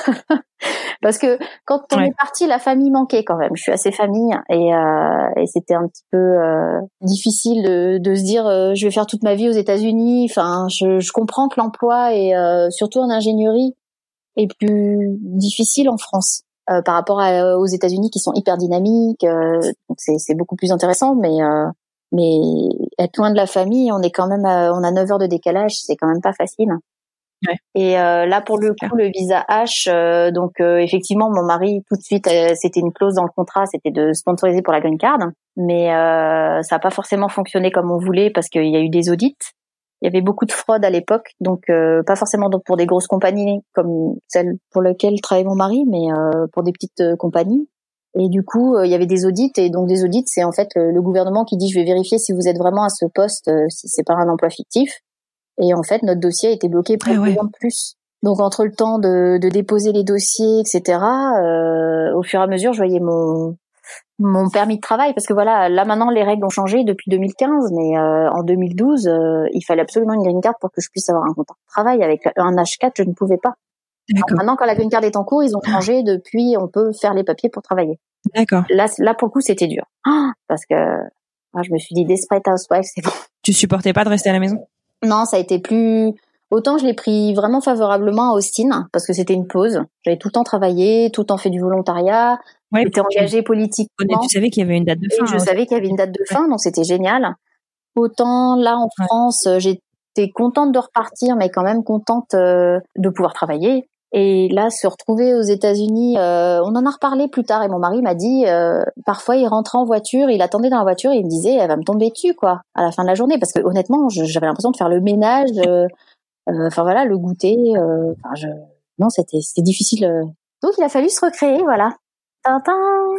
Parce que quand on ouais. est parti, la famille manquait quand même. Je suis assez famille et, euh, et c'était un petit peu euh, difficile de, de se dire euh, je vais faire toute ma vie aux États-Unis. Enfin, je, je comprends que l'emploi et euh, surtout en ingénierie est plus difficile en France euh, par rapport à, aux États-Unis qui sont hyper dynamiques. Euh, donc c'est, c'est beaucoup plus intéressant, mais euh, Mais être loin de la famille, on est quand même, à, on a neuf heures de décalage, c'est quand même pas facile. Ouais. Et euh, là, pour le coup, le visa H, euh, donc euh, effectivement, mon mari, tout de suite, euh, c'était une clause dans le contrat, c'était de sponsoriser pour la green card, mais euh, ça n'a pas forcément fonctionné comme on voulait parce qu'il y a eu des audits. Il y avait beaucoup de fraude à l'époque, donc euh, pas forcément donc pour des grosses compagnies comme celle pour laquelle travaille mon mari, mais euh, pour des petites euh, compagnies. Et du coup, euh, il y avait des audits, et donc des audits, c'est en fait le, le gouvernement qui dit je vais vérifier si vous êtes vraiment à ce poste, euh, si c'est pas un emploi fictif. Et en fait, notre dossier a été bloqué pour ah ouais. deux ans de plus. Donc entre le temps de, de déposer les dossiers, et cetera, euh, au fur et à mesure, je voyais mon mon permis de travail, parce que voilà, là maintenant les règles ont changé depuis deux mille quinze, mais euh, en deux mille douze, euh, il fallait absolument une green card pour que je puisse avoir un contrat de travail. Avec un H quatre, je ne pouvais pas. Alors maintenant, quand la green card est en cours, ils ont changé. Depuis, on peut faire les papiers pour travailler. D'accord. Là, là pour le coup, c'était dur. Ah, parce que ah, je me suis dit, Desperate Housewives, c'est bon. Tu supportais pas de rester à la maison? Non, ça a été plus... Autant je l'ai pris vraiment favorablement à Austin, parce que c'était une pause. J'avais tout le temps travaillé, tout le temps fait du volontariat. Ouais, j'étais engagée politiquement. Tu savais qu'il y avait une date de fin. Et je savais qu'il y avait une date de fin, donc c'était génial. Autant là, en ouais. France, j'étais contente de repartir, mais quand même contente euh, de pouvoir travailler. Et là, se retrouver aux États-Unis, euh, on en a reparlé plus tard et mon mari m'a dit, euh, parfois il rentrait en voiture, il attendait dans la voiture et il me disait, elle va me tomber dessus quoi, à la fin de la journée, parce que honnêtement, je, j'avais l'impression de faire le ménage, euh, euh, enfin voilà, le goûter, euh, enfin je, non, c'était c'était difficile. euh. Donc il a fallu se recréer, voilà. Tintin.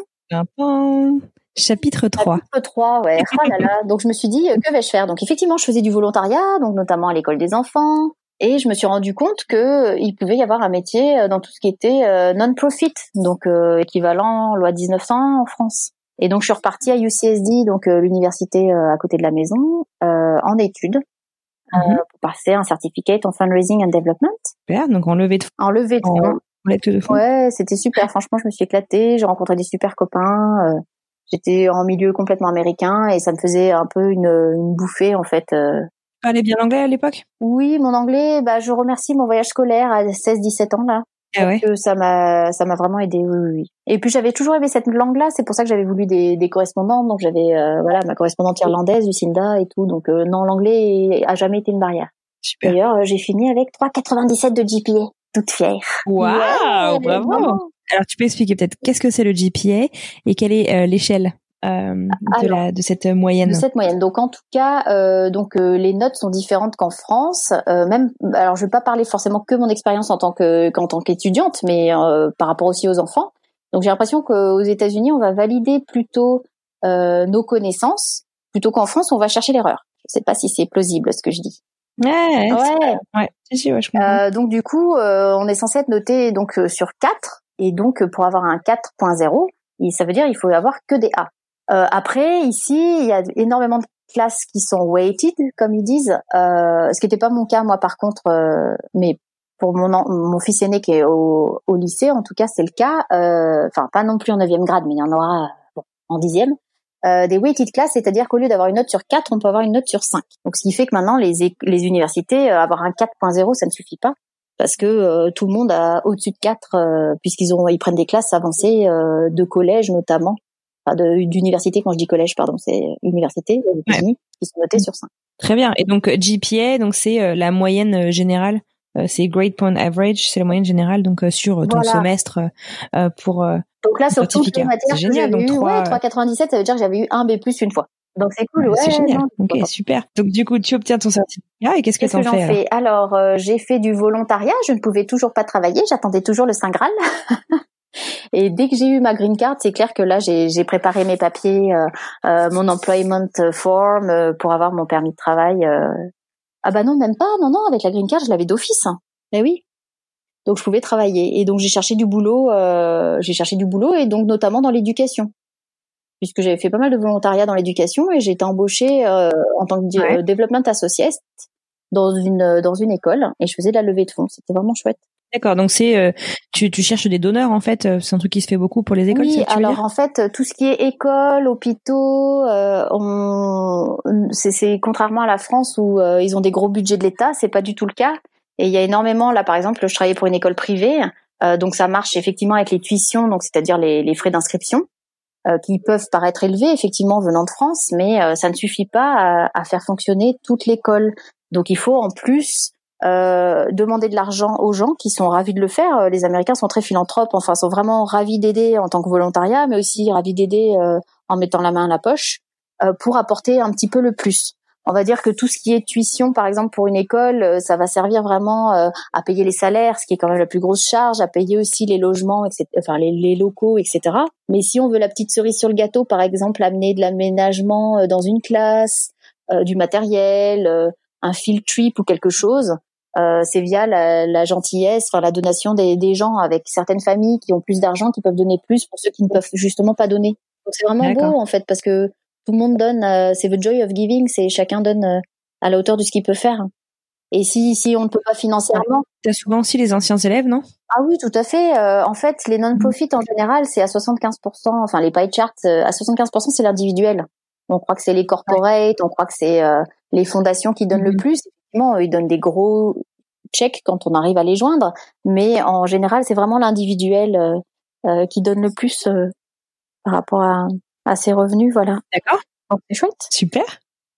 Tintin. Chapitre trois. Chapitre trois, ouais. Ah là là. Donc je me suis dit, euh, que vais-je faire? Donc effectivement, je faisais du volontariat, donc notamment à l'école des enfants. Et je me suis rendu compte que il pouvait y avoir un métier dans tout ce qui était euh, non-profit, donc euh, équivalent loi dix-neuf cents en France. Et donc je suis repartie à U C S D, donc euh, l'université euh, à côté de la maison, euh, en études, mm-hmm. euh, pour passer un certificate en fundraising and development. Super, donc en levée de fonds. En levée de fonds. En lettre de fonds. Ouais, c'était super. Franchement, je me suis éclatée. J'ai rencontré des super copains. Euh, j'étais en milieu complètement américain et ça me faisait un peu une, une bouffée en fait. Euh, Tu parlais bien anglais à l'époque? Oui, mon anglais, bah, je remercie mon voyage scolaire à seize dix-sept ans, là. Ah ouais? Que ça m'a, ça m'a vraiment aidé, oui, oui. Et puis, j'avais toujours aimé cette langue-là. C'est pour ça que j'avais voulu des, des correspondantes. Donc, j'avais, euh, voilà, ma correspondante irlandaise, Lucinda et tout. Donc, euh, non, l'anglais a jamais été une barrière. Super. D'ailleurs, euh, j'ai fini avec trois virgule quatre-vingt-dix-sept de G P A. Toute fière. Waouh, ouais, bravo. Vraiment. Alors, tu peux expliquer peut-être qu'est-ce que c'est le G P A et quelle est euh, l'échelle Euh, de, alors, la, de cette moyenne. De cette moyenne. Donc en tout cas, euh, donc euh, les notes sont différentes qu'en France. Euh, même, alors je vais pas parler forcément que mon expérience en tant que qu'en tant qu'étudiante, mais euh, par rapport aussi aux enfants. Donc j'ai l'impression qu'aux États-Unis, on va valider plutôt euh, nos connaissances, plutôt qu'en France, on va chercher l'erreur. Je sais pas si c'est plausible ce que je dis. Ouais, ouais. Ouais, si, si, ouais, je comprends. Euh, donc du coup, euh, on est censé être noté donc euh, sur quatre, et donc pour avoir un quatre point zéro, ça veut dire il faut avoir que des A. Euh, après, ici, il y a énormément de classes qui sont weighted, comme ils disent, euh, ce qui n'était pas mon cas, moi, par contre, euh, mais pour mon, en, mon fils aîné qui est au, au lycée, en tout cas, c'est le cas, enfin, euh, pas non plus en neuvième grade, mais il y en aura bon, en dixième, euh, des weighted classes, c'est-à-dire qu'au lieu d'avoir une note sur quatre, on peut avoir une note sur cinq. Donc, ce qui fait que maintenant, les, les universités, euh, avoir un quatre point zéro, ça ne suffit pas, parce que euh, tout le monde a au-dessus de quatre, euh, puisqu'ils ont, ils prennent des classes avancées euh, de collège, notamment. Enfin, de, d'université, quand je dis collège, pardon, c'est université, aux États-Unis, ouais. Qui sont notées sur cinq. Très bien. Et donc, G P A, donc c'est euh, la moyenne générale, euh, c'est Grade Point Average, c'est la moyenne générale, donc euh, sur euh, ton voilà. semestre euh, pour euh, donc là, sur toutes les matières c'est génial, que j'avais donc eu, trois... ouais, trois virgule quatre-vingt-dix-sept, ça veut dire que j'avais eu un B plus une fois. Donc c'est cool, ouais. C'est génial. Non, ok, non. super. Donc du coup, tu obtiens ton certificat et qu'est-ce que qu'est-ce t'en que j'en fais, fais Alors, alors euh, j'ai fait du volontariat. Je ne pouvais toujours pas travailler. J'attendais toujours le Saint Graal. Et dès que j'ai eu ma green card, c'est clair que là, j'ai, j'ai préparé mes papiers, euh, euh, mon employment form euh, pour avoir mon permis de travail. Euh... Ah bah non, même pas. Non, non, avec la green card, je l'avais d'office. Mais oui. Donc je pouvais travailler. Et donc j'ai cherché du boulot. Euh, j'ai cherché du boulot et donc notamment dans l'éducation, puisque j'avais fait pas mal de volontariat dans l'éducation et j'ai été embauchée euh, en tant que ouais. development associate dans une dans une école et je faisais de la levée de fonds. C'était vraiment chouette. D'accord, donc c'est euh, tu tu cherches des donneurs en fait, c'est un truc qui se fait beaucoup pour les écoles. Oui, c'est ça que tu veux alors dire en fait tout ce qui est école, hôpitaux, euh, on c'est, c'est contrairement à la France où euh, ils ont des gros budgets de l'État, c'est pas du tout le cas. Et il y a énormément là par exemple, je travaillais pour une école privée, euh, donc ça marche effectivement avec les tuitions, donc c'est-à-dire les les frais d'inscription euh, qui peuvent paraître élevés effectivement venant de France, mais euh, ça ne suffit pas à, à faire fonctionner toute l'école. Donc il faut en plus Euh, demander de l'argent aux gens qui sont ravis de le faire. Les Américains sont très philanthropes, enfin sont vraiment ravis d'aider en tant que volontariat, mais aussi ravis d'aider euh, en mettant la main à la poche euh, pour apporter un petit peu le plus. On va dire que tout ce qui est tuition, par exemple pour une école, euh, ça va servir vraiment euh, à payer les salaires, ce qui est quand même la plus grosse charge, à payer aussi les logements, et cetera, enfin les, les locaux, et cetera. Mais si on veut la petite cerise sur le gâteau, par exemple amener de l'aménagement dans une classe, euh, du matériel, euh, un field trip ou quelque chose, Euh, c'est via la, la gentillesse, enfin la donation des, des gens, avec certaines familles qui ont plus d'argent, qui peuvent donner plus pour ceux qui ne peuvent justement pas donner. Donc c'est vraiment D'accord. beau en fait, parce que tout le monde donne, euh, c'est the joy of giving, c'est chacun donne euh, à la hauteur de ce qu'il peut faire. Et si si on ne peut pas financièrement, t'as souvent aussi les anciens élèves, non? Ah oui, tout à fait. Euh, en fait, les non-profit en général, c'est à soixante-quinze pour cent. Enfin, les pie charts, euh, à soixante-quinze pour cent, c'est l'individuel. On croit que c'est les corporates, on croit que c'est euh, les fondations qui donnent mm-hmm. le plus. Effectivement, ils donnent des gros chèques quand on arrive à les joindre, mais en général, c'est vraiment l'individuel euh, euh, qui donne le plus euh, par rapport à, à ses revenus, voilà. D'accord. Donc, c'est chouette. Super.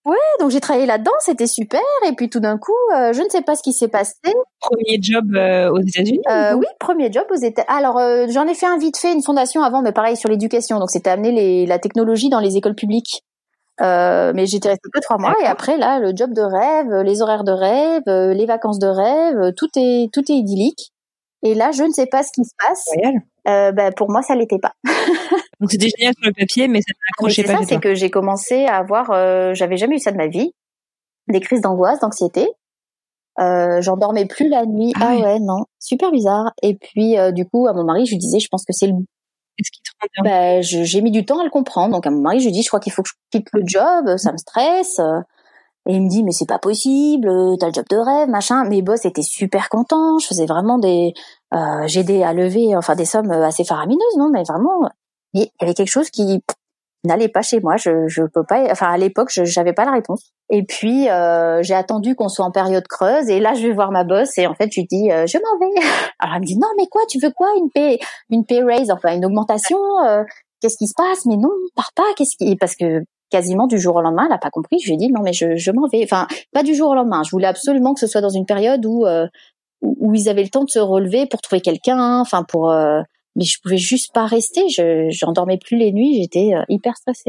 Ouais, donc j'ai travaillé là-dedans, c'était super. Et puis tout d'un coup, euh, je ne sais pas ce qui s'est passé. Premier job euh, aux États-Unis euh, Oui, premier job aux États. Alors euh, j'en ai fait un vite fait, une fondation avant, mais pareil sur l'éducation. Donc c'était amener les, la technologie dans les écoles publiques. Euh, mais j'étais restée que trois mois. D'accord. Et après là, le job de rêve, les horaires de rêve, les vacances de rêve, tout est tout est idyllique. Et là, je ne sais pas ce qui se passe. Euh, bah, pour moi, ça l'était pas. Donc c'était génial sur le papier, mais ça n'accrochait pas. C'est ça, c'est que j'ai commencé à avoir, euh, j'avais jamais eu ça de ma vie, des crises d'angoisse, d'anxiété. Euh, j'en dormais plus la nuit. Ah, ah ouais. ouais, non, super bizarre. Et puis euh, du coup, à mon mari, je lui disais, je pense que c'est le. Qu'est-ce qui te rend bien ? Bah, je, j'ai mis du temps à le comprendre. Donc à mon mari, je lui dis, je crois qu'il faut que je quitte le job, ça me stresse. Et il me dit, mais c'est pas possible, t'as le job de rêve, machin. Mes boss étaient super contents. Je faisais vraiment des, euh, j'aidais à lever, enfin des sommes assez faramineuses, non, mais vraiment. Il y avait quelque chose qui n'allait pas chez moi. Je, je peux pas. Enfin, à l'époque, je j'avais pas la réponse. Et puis, euh, j'ai attendu qu'on soit en période creuse. Et là, je vais voir ma boss et en fait, je lui dis, euh, je m'en vais. Alors, elle me dit, non, mais quoi, tu veux quoi, une pay, une pay raise, enfin une augmentation. Euh, qu'est-ce qui se passe ? Mais non, pars pas. Qu'est-ce qui, parce que quasiment du jour au lendemain, elle a pas compris. Je lui ai dit, non, mais je, je m'en vais. Enfin, pas du jour au lendemain. Je voulais absolument que ce soit dans une période où, euh, où, où ils avaient le temps de se relever pour trouver quelqu'un. Enfin, pour euh, mais je pouvais juste pas rester, je j'en dormais plus les nuits, j'étais euh, hyper stressée.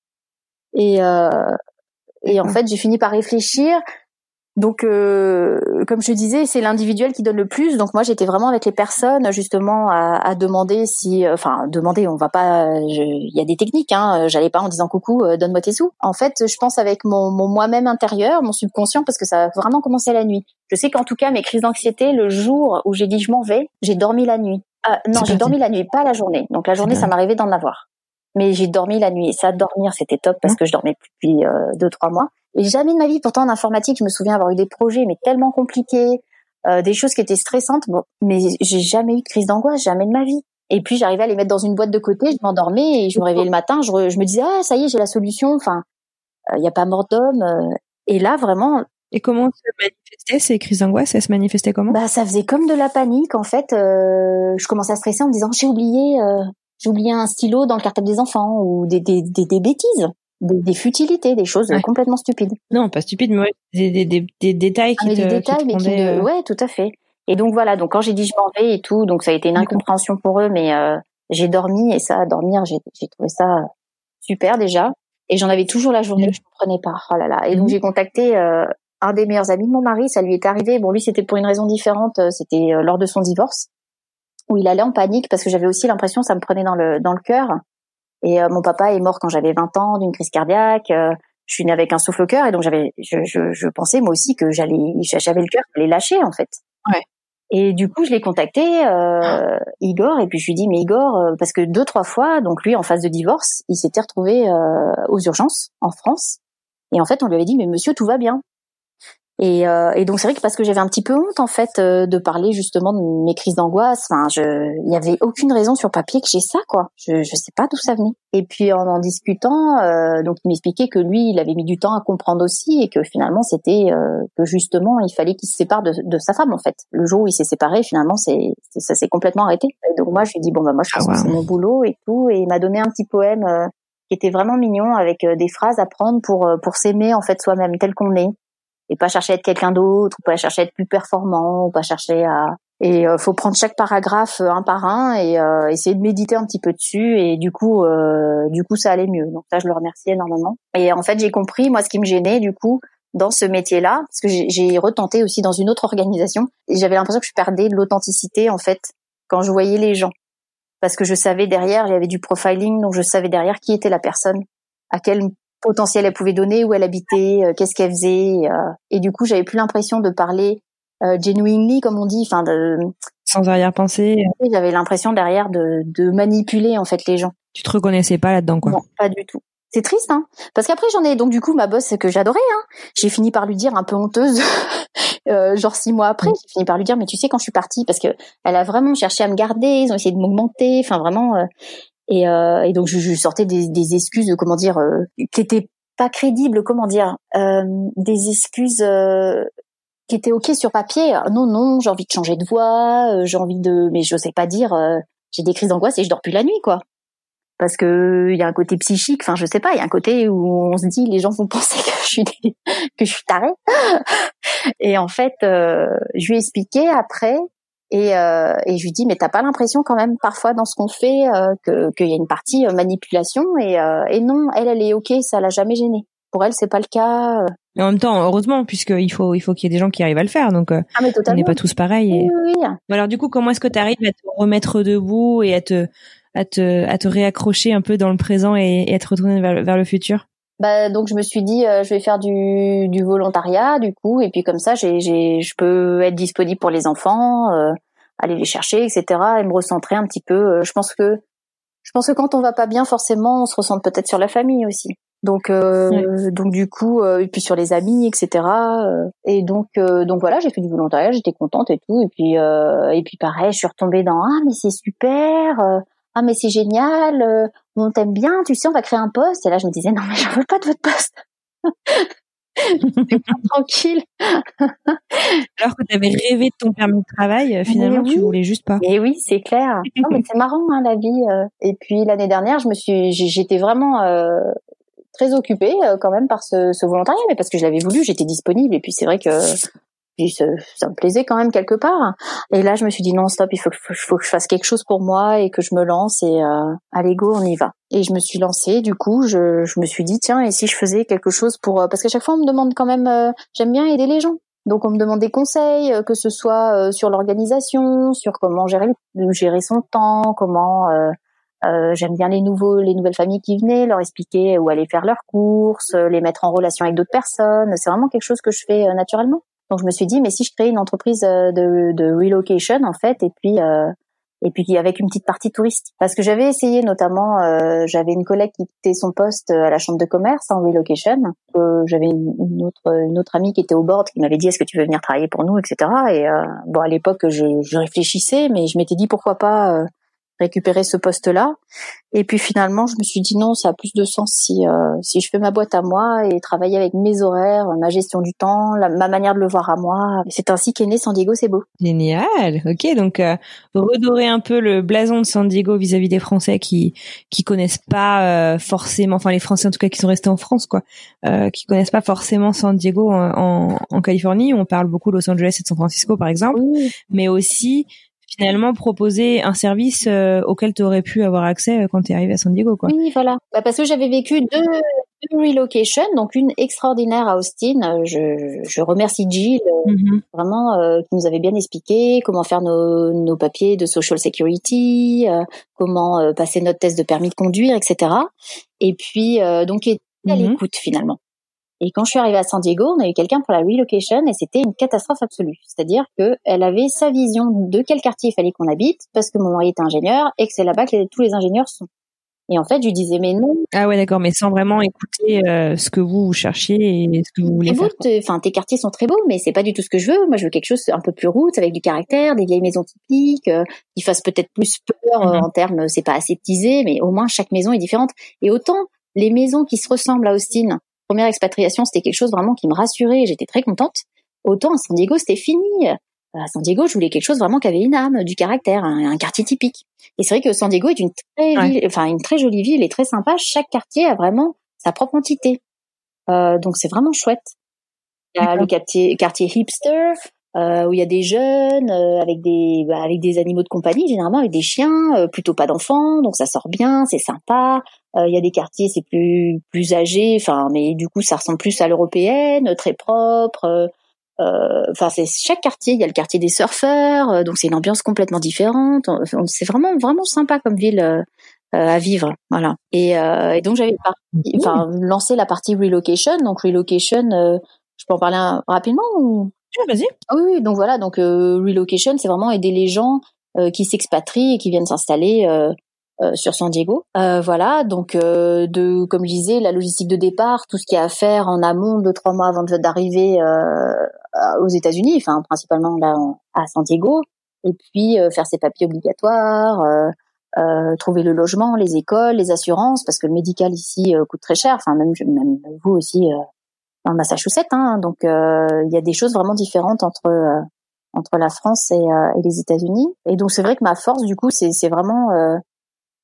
Et euh, et en fait, j'ai fini par réfléchir. Donc euh, comme je disais, c'est l'individuel qui donne le plus. Donc moi, j'étais vraiment avec les personnes justement à, à demander si enfin demander, on va pas il y a des techniques hein, j'allais pas en disant coucou, euh, donne-moi tes sous. En fait, je pense avec mon mon moi-même intérieur, mon subconscient parce que ça a vraiment commencé la nuit. Je sais qu'en tout cas, mes crises d'anxiété, le jour où j'ai dit je m'en vais, j'ai dormi la nuit. Ah, non, c'est j'ai dormi la nuit, pas la journée. Donc la journée, ça m'arrivait d'en avoir. Mais j'ai dormi la nuit. Et ça, dormir, c'était top parce que je dormais plus depuis euh, deux, trois mois. Et jamais de ma vie, pourtant en informatique, je me souviens avoir eu des projets, mais tellement compliqués, euh, des choses qui étaient stressantes. Bon, mais j'ai jamais eu de crise d'angoisse, jamais de ma vie. Et puis j'arrivais à les mettre dans une boîte de côté, je m'endormais et je me réveillais le matin, je, re, je me disais ah ça y est, j'ai la solution. Enfin, il euh, y a pas mort d'homme. Euh, et là, vraiment. Et comment se manifestaient ces crises d'angoisse ? Elles se manifestaient comment ? Bah, ça faisait comme de la panique. En fait, euh, je commençais à stresser en me disant j'ai oublié, euh, j'ai oublié un stylo dans le cartable des enfants ou des des des, des bêtises, des, des futilités, des choses ouais. complètement stupides. Non, pas stupides, mais des des des, des détails qui ah, mais te des détails, qui te mais qui ne... ouais, tout à fait. Et donc voilà, donc quand j'ai dit je m'en vais et tout, donc ça a été une incompréhension pour eux, mais euh, j'ai dormi et ça, dormir, j'ai j'ai trouvé ça super déjà. Et j'en avais toujours la journée, mmh. je ne comprenais pas. Oh là là. Et donc mmh. j'ai contacté euh, un des meilleurs amis de mon mari, ça lui est arrivé. Bon, lui, c'était pour une raison différente. C'était lors de son divorce, où il allait en panique parce que j'avais aussi l'impression que ça me prenait dans le dans le cœur. Et euh, mon papa est mort quand j'avais vingt ans d'une crise cardiaque. Euh, je suis née avec un souffle au cœur et donc j'avais, je, je, je pensais moi aussi que j'allais, j'avais le cœur qui allait lâcher en fait. Ouais. Et du coup, je l'ai contacté, euh, Igor, et puis je lui dis mais Igor, euh, parce que deux trois fois, donc lui en phase de divorce, il s'était retrouvé euh, aux urgences en France. Et en fait, on lui avait dit mais monsieur, tout va bien. Et, euh, et donc c'est vrai que parce que j'avais un petit peu honte en fait euh, de parler justement de mes crises d'angoisse. Enfin, je, il y avait aucune raison sur papier que j'ai ça quoi. Je, je sais pas d'où ça venait. Et puis en en discutant, euh, donc il m'expliquait que lui, il avait mis du temps à comprendre aussi et que finalement c'était euh, que justement il fallait qu'il se sépare de, de sa femme en fait. Le jour où il s'est séparé, finalement c'est, c'est ça s'est complètement arrêté. Et donc moi je lui ai dit bon bah moi je pense ah, wow. que c'est mon boulot et tout. Et il m'a donné un petit poème euh, qui était vraiment mignon avec euh, des phrases à prendre pour euh, pour s'aimer en fait soi-même tel qu'on est. Et pas chercher à être quelqu'un d'autre, ou pas chercher à être plus performant, ou pas chercher à... Et euh, faut prendre chaque paragraphe euh, un par un et euh, essayer de méditer un petit peu dessus. Et du coup, euh, du coup, ça allait mieux. Donc ça, je le remercie énormément. Et en fait, j'ai compris, moi, ce qui me gênait, du coup, dans ce métier-là, parce que j'ai, j'ai retenté aussi dans une autre organisation, et j'avais l'impression que je perdais de l'authenticité, en fait, quand je voyais les gens. Parce que je savais derrière, il y avait du profiling, donc je savais derrière qui était la personne, à quel potentiel elle pouvait donner, où elle habitait, euh, qu'est-ce qu'elle faisait, euh, et du coup j'avais plus l'impression de parler euh, genuinely comme on dit, enfin de sans arrière-pensée. J'avais l'impression derrière de, de manipuler en fait les gens. Tu te reconnaissais pas là-dedans quoi? Non, pas du tout. C'est triste hein, parce qu'après j'en ai donc du coup ma boss que j'adorais hein, j'ai fini par lui dire un peu honteuse, euh, genre six mois après, j'ai fini par lui dire mais tu sais quand je suis partie parce que elle a vraiment cherché à me garder, ils ont essayé de m'augmenter, enfin vraiment. Euh, Et, euh, et donc je, je sortais des, des excuses, comment dire, euh, qui étaient pas crédibles, comment dire, euh, des excuses euh, qui étaient ok sur papier. Non, non, j'ai envie de changer de voix, euh, j'ai envie de, mais je sais pas dire, euh, j'ai des crises d'angoisse et je dors plus la nuit, quoi. parce que il y a un côté psychique. Enfin, je sais pas, il y a un côté où on se dit les gens vont penser que je suis que je suis tarée. Et en fait, euh, je lui ai expliqué après. Et, euh, et je lui dis mais t'as pas l'impression quand même parfois dans ce qu'on fait euh, que qu'il y a une partie euh, manipulation et, euh, et non, elle elle est ok, ça l'a jamais gênée. Pour elle c'est pas le cas. Euh. Et en même temps, heureusement, puisqu'il faut il faut qu'il y ait des gens qui arrivent à le faire, donc euh, ah, mais on n'est pas tous pareils. Et... Oui, oui, oui. Alors du coup, comment est-ce que tu arrives à te remettre debout et à te à te à te réaccrocher un peu dans le présent et, et à te retourner vers, vers le futur? Bah donc je me suis dit euh, je vais faire du du volontariat du coup, et puis comme ça j'ai j'ai je peux être disponible pour les enfants, euh, aller les chercher, et cetera, et me recentrer un petit peu. Euh, je pense que je pense que quand on va pas bien, forcément on se recentre peut-être sur la famille aussi. Donc euh, ouais. donc du coup euh, et puis sur les amis, et cetera. Euh, et donc euh, donc voilà, j'ai fait du volontariat, j'étais contente et tout, et puis euh, et puis pareil, je suis retombée dans ah mais c'est super. Euh, ah mais c'est génial, euh, on t'aime bien, tu sais, on va créer un poste. Et là je me disais non mais j'en veux pas de votre poste. C'est pas tranquille. Alors que tu avais rêvé de ton permis de travail, finalement oui. Tu voulais juste pas. Et oui, c'est clair. Non mais c'est marrant hein, la vie. Euh. Et puis l'année dernière, je me suis j'étais vraiment euh, très occupée euh, quand même par ce, ce volontariat, mais parce que je l'avais voulu, j'étais disponible, et puis c'est vrai que puis ça, ça me plaisait quand même quelque part. Et là, je me suis dit non, stop, il faut que, faut que je fasse quelque chose pour moi et que je me lance, et euh, allez go, on y va. Et je me suis lancée, du coup, je, je me suis dit tiens, et si je faisais quelque chose pour... Parce qu'à chaque fois, on me demande quand même... Euh, j'aime bien aider les gens. Donc, on me demande des conseils, euh, que ce soit euh, sur l'organisation, sur comment gérer, gérer son temps, comment... Euh, euh, j'aime bien les nouveaux, les nouvelles familles qui venaient, leur expliquer où aller faire leurs courses, les mettre en relation avec d'autres personnes. C'est vraiment quelque chose que je fais euh, naturellement. Donc je me suis dit mais si je crée une entreprise de, de relocation en fait, et puis euh, et puis avec une petite partie touristique, parce que j'avais essayé notamment euh, j'avais une collègue qui quittait son poste à la chambre de commerce en relocation, euh, j'avais une, une autre une autre amie qui était au board qui m'avait dit est-ce que tu veux venir travailler pour nous, etc. Et euh, bon à l'époque je, je réfléchissais, mais je m'étais dit pourquoi pas euh, récupérer ce poste-là. Et puis finalement, je me suis dit non, ça a plus de sens si euh, si je fais ma boîte à moi et travailler avec mes horaires, ma gestion du temps, la, ma manière de le voir à moi. C'est ainsi qu'est né San Diego, c'est beau. Génial. Ok, donc euh, redorer un peu le blason de San Diego vis-à-vis des Français qui qui connaissent pas euh, forcément, enfin les Français en tout cas qui sont restés en France, quoi, euh, qui connaissent pas forcément San Diego en, en, en Californie. On parle beaucoup de Los Angeles et de San Francisco par exemple, oui. Mais aussi finalement proposer un service euh, auquel tu aurais pu avoir accès quand tu es arrivé à San Diego, quoi. Oui, voilà. Bah, parce que j'avais vécu deux, deux relocations, donc une extraordinaire à Austin. Je, je remercie Jill, mm-hmm. vraiment, euh, qui nous avait bien expliqué comment faire nos, nos papiers de Social Security, euh, comment euh, passer notre test de permis de conduire, et cetera. Et puis, euh, donc, était à mm-hmm. l'écoute finalement. Et quand je suis arrivée à San Diego, on a eu quelqu'un pour la relocation et c'était une catastrophe absolue. C'est-à-dire que elle avait sa vision de quel quartier il fallait qu'on habite, parce que mon mari était ingénieur et que c'est là-bas que les, tous les ingénieurs sont. Et en fait, je lui disais mais non. Ah ouais, d'accord, mais sans vraiment écouter euh, ce que vous, vous cherchiez et ce que vous voulez faire. Enfin, tes quartiers sont très beaux, mais c'est pas du tout ce que je veux. Moi, je veux quelque chose un peu plus roots, avec du caractère, des vieilles maisons typiques, euh, qui fassent peut-être plus peur mm-hmm. euh, en termes, c'est pas aseptisé, mais au moins chaque maison est différente. Et autant les maisons qui se ressemblent à Austin. Première expatriation, c'était quelque chose vraiment qui me rassurait et j'étais très contente. Autant à San Diego, c'était fini. À San Diego, je voulais quelque chose vraiment qui avait une âme, du caractère, un, un quartier typique. Et c'est vrai que San Diego est une très, ouais. ville, enfin une très jolie ville et très sympa. Chaque quartier a vraiment sa propre entité. Euh, donc c'est vraiment chouette. Il y a D'accord. le quartier, quartier hipster, euh, où il y a des jeunes euh, avec des bah, avec des animaux de compagnie, généralement avec des chiens, euh, plutôt pas d'enfants, donc ça sort bien, c'est sympa. Il euh, y a des quartiers c'est plus plus âgés, enfin mais du coup ça ressemble plus à l'européenne, très propre. Enfin euh, c'est chaque quartier, il y a le quartier des surfeurs, euh, donc c'est une ambiance complètement différente. C'est vraiment vraiment sympa comme ville euh, à vivre, voilà. Et, euh, et donc j'avais enfin mmh. lancé la partie relocation, donc relocation, euh, je peux en parler un, rapidement ou Oui, vas-y. Ah oui, donc voilà, donc euh, relocation, c'est vraiment aider les gens euh, qui s'expatrient et qui viennent s'installer euh, euh, sur San Diego. Euh, voilà, donc euh, de, comme je disais, la logistique de départ, tout ce qu'il y a à faire en amont, deux trois mois avant d'arriver euh, aux États-Unis, enfin principalement là à San Diego, et puis euh, faire ses papiers obligatoires, euh, euh, trouver le logement, les écoles, les assurances, parce que le médical ici euh, coûte très cher. Enfin même, même vous aussi. Euh, dans le Massachusetts, hein, donc il euh, y a des choses vraiment différentes entre euh, entre la France et, euh, et les États-Unis. Et donc c'est vrai que ma force du coup c'est c'est vraiment euh,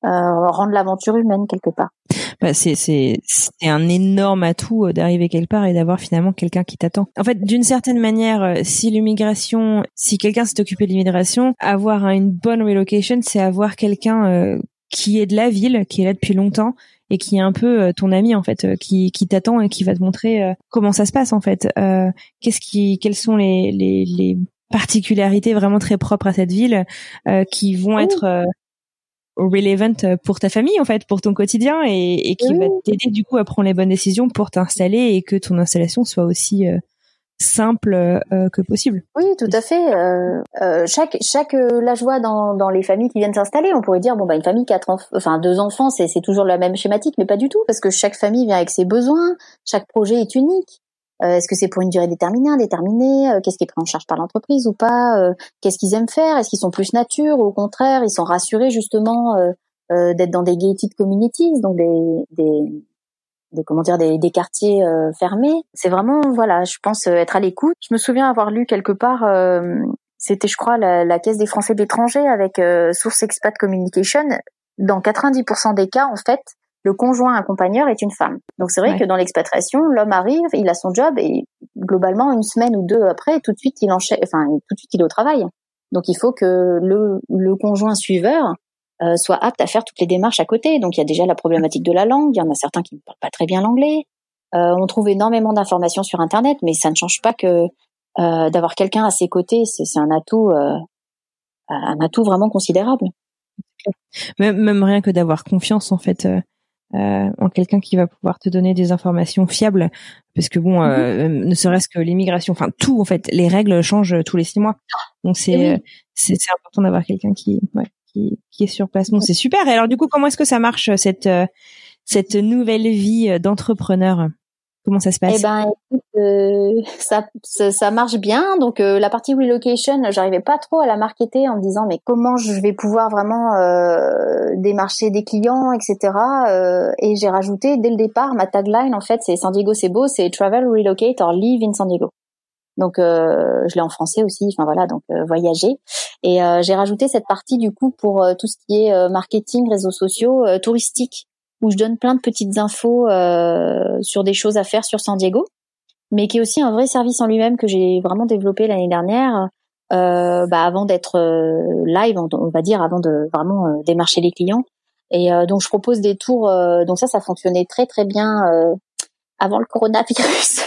euh, rendre l'aventure humaine quelque part. Bah c'est c'est c'est un énorme atout d'arriver quelque part et d'avoir finalement quelqu'un qui t'attend. En fait, d'une certaine manière, si l'immigration, si quelqu'un s'est occupé de l'immigration, avoir une bonne relocation, c'est avoir quelqu'un euh, qui est de la ville, qui est là depuis longtemps et qui est un peu euh, ton ami en fait, euh, qui qui t'attend et qui va te montrer euh, comment ça se passe en fait. Euh, qu'est-ce qui, quelles sont les les les particularités vraiment très propres à cette ville euh, qui vont oui. être euh, relevant pour ta famille en fait, pour ton quotidien et, et qui oui. va t'aider du coup à prendre les bonnes décisions pour t'installer et que ton installation soit aussi euh, simple euh, que possible. Oui, tout à fait. Euh, euh, chaque chaque euh, là je vois dans dans les familles qui viennent s'installer, on pourrait dire bon bah une famille quatre enfants, enfin deux enfants, c'est c'est toujours la même schématique, mais pas du tout parce que chaque famille vient avec ses besoins, chaque projet est unique. Euh, est-ce que c'est pour une durée déterminée, indéterminée, euh, qu'est-ce qui est pris en charge par l'entreprise ou pas, euh, qu'est-ce qu'ils aiment faire, est-ce qu'ils sont plus nature ou au contraire ils sont rassurés justement euh, euh, d'être dans des gated communities, donc des des, des comment dire des, des quartiers euh, fermés. C'est vraiment voilà, je pense euh, être à l'écoute. Je me souviens avoir lu quelque part, euh, c'était je crois la, la Caisse des Français de l'étranger avec euh, Source Expat Communication. Dans quatre-vingt-dix pour cent des cas en fait, le conjoint accompagneur est une femme. Donc c'est vrai ouais. que dans l'expatriation, l'homme arrive, il a son job et globalement une semaine ou deux après, tout de suite il enchaîne, enfin tout de suite il est au travail. Donc il faut que le, le conjoint suiveur euh, soit apte à faire toutes les démarches à côté. Donc il y a déjà la problématique de la langue. Il y en a certains qui ne parlent pas très bien l'anglais. Euh, on trouve énormément d'informations sur Internet, mais ça ne change pas que euh, d'avoir quelqu'un à ses côtés, c'est, c'est un atout, euh, un atout vraiment considérable. Même, même rien que d'avoir confiance en fait. Euh... Euh, en quelqu'un qui va pouvoir te donner des informations fiables, parce que bon, euh, mm-hmm. ne serait-ce que l'immigration, enfin tout en fait, les règles changent tous les six mois, donc c'est oui. euh, c'est, c'est important d'avoir quelqu'un qui, ouais, qui qui est sur place. Bon, c'est super. Et alors du coup, comment est-ce que ça marche cette euh, cette nouvelle vie d'entrepreneur? Comment ça se passe? Eh ben, écoute, euh, ça, ça, ça marche bien. Donc, euh, la partie relocation, j'arrivais pas trop à la marketer en me disant mais comment je vais pouvoir vraiment euh, démarcher des clients, et cetera. Euh, et j'ai rajouté dès le départ ma tagline en fait, c'est San Diego c'est beau, c'est travel, relocate or live in San Diego. Donc, euh, je l'ai en français aussi. Enfin voilà, donc euh, voyager. Et euh, j'ai rajouté cette partie du coup pour euh, tout ce qui est euh, marketing, réseaux sociaux, euh, touristiques, où je donne plein de petites infos euh, sur des choses à faire sur San Diego, mais qui est aussi un vrai service en lui-même que j'ai vraiment développé l'année dernière, euh, bah, avant d'être euh, live, on va dire, avant de vraiment euh, démarcher les clients. Et euh, donc je propose des tours. Euh, donc ça, ça fonctionnait très très bien euh, avant le coronavirus.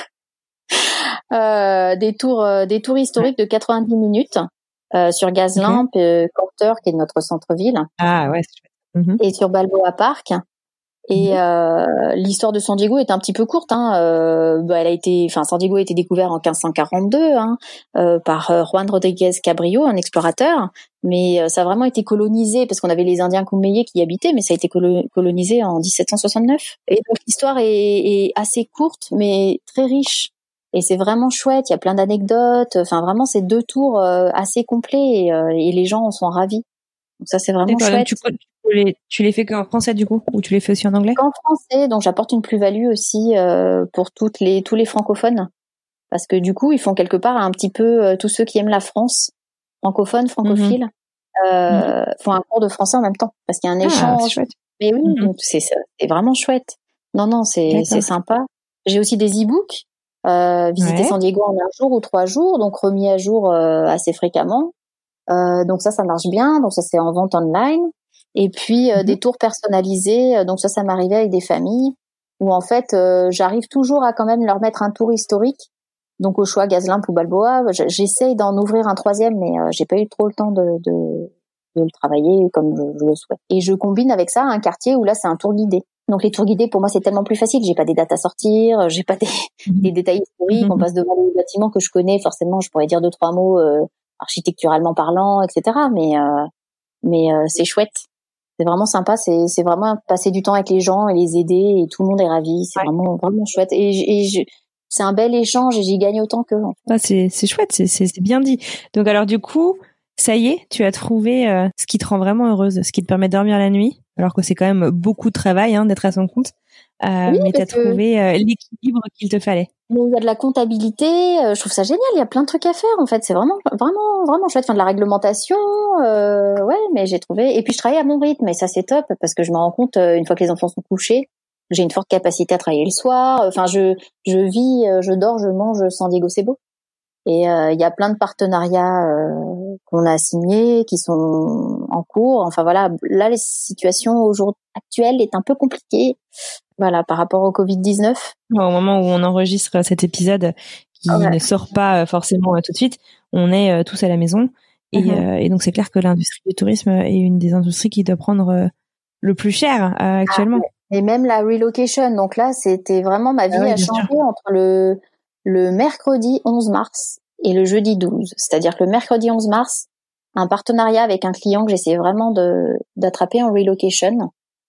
euh, des tours, euh, des tours historiques de quatre-vingt-dix minutes euh, sur Gaslamp, okay. euh, Porter, qui est notre centre-ville. Ah ouais. C'est chouette. Mm-hmm. Et sur Balboa Park. Et euh, l'histoire de San Diego est un petit peu courte. Hein. Euh, bah, elle a été, enfin, San Diego a été découvert en quinze cent quarante-deux hein, euh, par euh, Juan Rodriguez Cabrillo, un explorateur. Mais euh, ça a vraiment été colonisé parce qu'on avait les Indiens Kumeyaay qui y habitaient, mais ça a été colo- colonisé en dix-sept cent soixante-neuf. Et donc l'histoire est, est assez courte, mais très riche. Et c'est vraiment chouette. Il y a plein d'anecdotes. Enfin, vraiment, c'est deux tours euh, assez complets et, euh, et les gens en sont ravis. Donc ça, c'est vraiment D'accord, chouette. Tu, tu, les, tu les fais qu'en français du coup, ou tu les fais aussi en anglais? En français, donc j'apporte une plus-value aussi euh, pour toutes les tous les francophones, parce que du coup, ils font quelque part un petit peu euh, tous ceux qui aiment la France, francophones, francophiles, mm-hmm. euh, mm-hmm. font un cours de français en même temps, parce qu'il y a un ah, échange. C'est chouette. Mais oui, mm-hmm. donc c'est c'est vraiment chouette. Non, non, c'est D'accord. c'est sympa. J'ai aussi des e-books, euh, visiter ouais. San Diego en un jour ou trois jours, donc remis à jour euh, assez fréquemment. Euh, donc ça, ça marche bien. Donc ça, c'est en vente online. Et puis euh, mmh. des tours personnalisés. Donc ça, ça m'arrivait avec des familles où en fait, euh, j'arrive toujours à quand même leur mettre un tour historique. Donc au choix Gaslamp ou Balboa. J'essaye d'en ouvrir un troisième, mais euh, j'ai pas eu trop le temps de, de, de le travailler comme je, je le souhaite. Et je combine avec ça un quartier où là, c'est un tour guidé. Donc les tours guidés, pour moi, c'est tellement plus facile. J'ai pas des dates à sortir, j'ai pas des, mmh. des détails historiques. Mmh. On passe devant des bâtiments que je connais. Forcément, je pourrais dire deux trois mots. Euh, architecturalement parlant, et cetera. Mais euh, mais euh, c'est chouette, c'est vraiment sympa. C'est c'est vraiment passer du temps avec les gens et les aider et tout le monde est ravi. C'est ouais. vraiment vraiment chouette et, et je, c'est un bel échange et j'y gagne autant qu'eux. En fait. Ah, c'est c'est chouette, c'est c'est c'est bien dit. Donc alors du coup, ça y est, tu as trouvé euh, ce qui te rend vraiment heureuse, ce qui te permet de dormir la nuit, alors que c'est quand même beaucoup de travail hein, d'être à son compte. Euh, oui, mais t'as que... trouvé euh, l'équilibre qu'il te fallait. Mais il y a de la comptabilité, euh, je trouve ça génial, il y a plein de trucs à faire en fait, c'est vraiment vraiment vraiment chouette, enfin de la réglementation, euh, ouais, mais j'ai trouvé, et puis je travaille à mon rythme, et ça c'est top, parce que je me rends compte, euh, une fois que les enfants sont couchés, j'ai une forte capacité à travailler le soir, enfin je je vis, euh, je dors, je mange sans Diego Sebo, et euh, il y a plein de partenariats euh, qu'on a signés, qui sont en cours, enfin voilà, là la situation aujourd'hui actuelle est un peu compliquée. Voilà, par rapport au covid dix-neuf. Au moment où on enregistre cet épisode qui ouais. ne sort pas forcément tout de suite, on est tous à la maison. Et, mm-hmm. euh, et donc, c'est clair que l'industrie du tourisme est une des industries qui doit prendre le plus cher euh, actuellement. Ah, ouais. Et même la relocation. Donc là, c'était vraiment ma vie ah, oui, a changé sûr. entre le, le mercredi onze mars et le jeudi douze. C'est-à-dire que le mercredi onze mars, un partenariat avec un client que j'essayais vraiment de, d'attraper en relocation.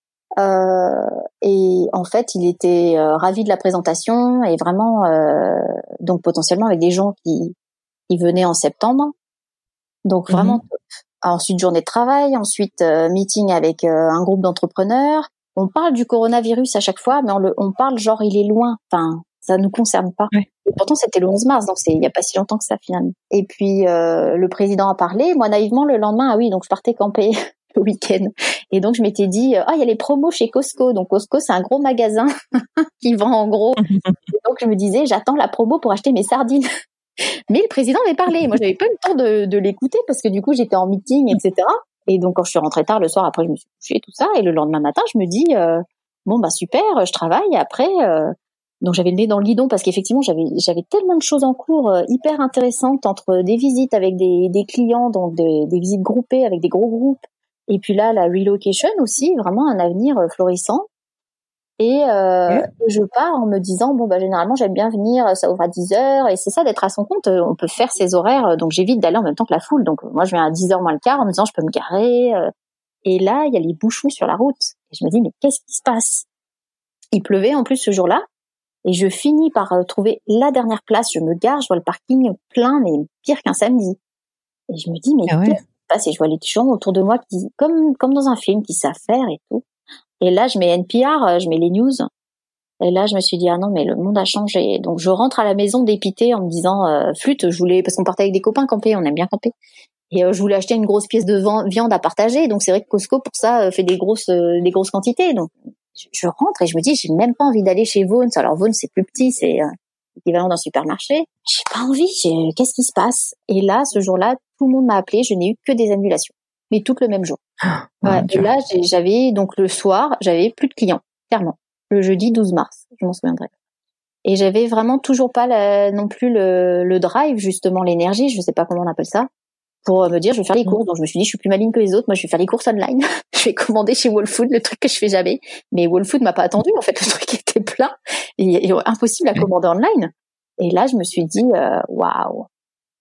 Euh, et en fait, il était euh, ravi de la présentation et vraiment, euh, donc potentiellement avec des gens qui, qui venaient en septembre. Donc vraiment, mm-hmm. top. Ensuite journée de travail, ensuite euh, meeting avec euh, un groupe d'entrepreneurs. On parle du coronavirus à chaque fois, mais on, le, on parle genre il est loin. Enfin, ça nous concerne pas. Ouais. Et pourtant c'était le onze mars, donc c'est il y a pas si longtemps que ça finalement. Et puis euh, le président a parlé. Moi naïvement le lendemain, ah oui, donc je partais camper. Le week-end. Et donc, je m'étais dit, ah, il y a les promos chez Costco. Donc, Costco, c'est un gros magasin qui vend en gros. Et donc, je me disais, j'attends la promo pour acheter mes sardines. Mais le président avait parlé. Moi, j'avais pas eu le temps de, de l'écouter parce que du coup, j'étais en meeting, et cetera. Et donc, quand je suis rentrée tard le soir, après, je me suis couchée, tout ça. Et le lendemain matin, je me dis, euh, bon, bah, super, je travaille. Et après, euh, donc, j'avais le nez dans le guidon parce qu'effectivement, j'avais, j'avais tellement de choses en cours euh, hyper intéressantes entre des visites avec des, des clients, donc des, des visites groupées avec des gros groupes. Et puis là, la relocation aussi, vraiment un avenir florissant. Et euh, mmh. je pars en me disant, bon, bah généralement, j'aime bien venir, ça ouvre à dix heures. Et c'est ça, d'être à son compte, on peut faire ses horaires. Donc j'évite d'aller en même temps que la foule. Donc moi, je viens à dix heures moins le quart en me disant, je peux me garer. Et là, il y a les bouchons sur la route. Et je me dis, mais qu'est-ce qui se passe? Il pleuvait en plus ce jour-là. Et je finis par trouver la dernière place. Je me gare, je vois le parking plein, mais pire qu'un samedi. Et je me dis, mais ah ouais. Et je vois les gens autour de moi qui, comme comme dans un film, qui savent faire et tout. Et là, je mets N P R, je mets les news. Et là, je me suis dit ah non, mais le monde a changé. Donc je rentre à la maison dépitée en me disant euh, flûte, je voulais parce qu'on partait avec des copains camper, on aime bien camper. Et euh, je voulais acheter une grosse pièce de viande à partager. Donc c'est vrai que Costco pour ça fait des grosses euh, des grosses quantités. Donc je, je rentre et je me dis j'ai même pas envie d'aller chez Vons. Alors Vons c'est plus petit, c'est euh, équivalent d'un supermarché. J'ai pas envie. J'ai... Qu'est-ce qui se passe? Et là, ce jour-là, tout le monde m'a appelé. Je n'ai eu que des annulations, mais toutes le même jour. Ah, ouais, et là, j'ai, j'avais donc le soir, j'avais plus de clients, clairement. Le jeudi douze mars, je m'en souviendrai. Et j'avais vraiment toujours pas la, non plus le, le drive, justement l'énergie, je sais pas comment on appelle ça, pour me dire je vais faire les courses. Donc je me suis dit je suis plus maligne que les autres. Moi, je vais faire les courses online. Je vais commander chez Whole Foods, le truc que je fais jamais. Mais Whole Foods m'a pas attendu. En fait, le truc était plein et, et impossible à commander online. Et là, je me suis dit, waouh. Wow.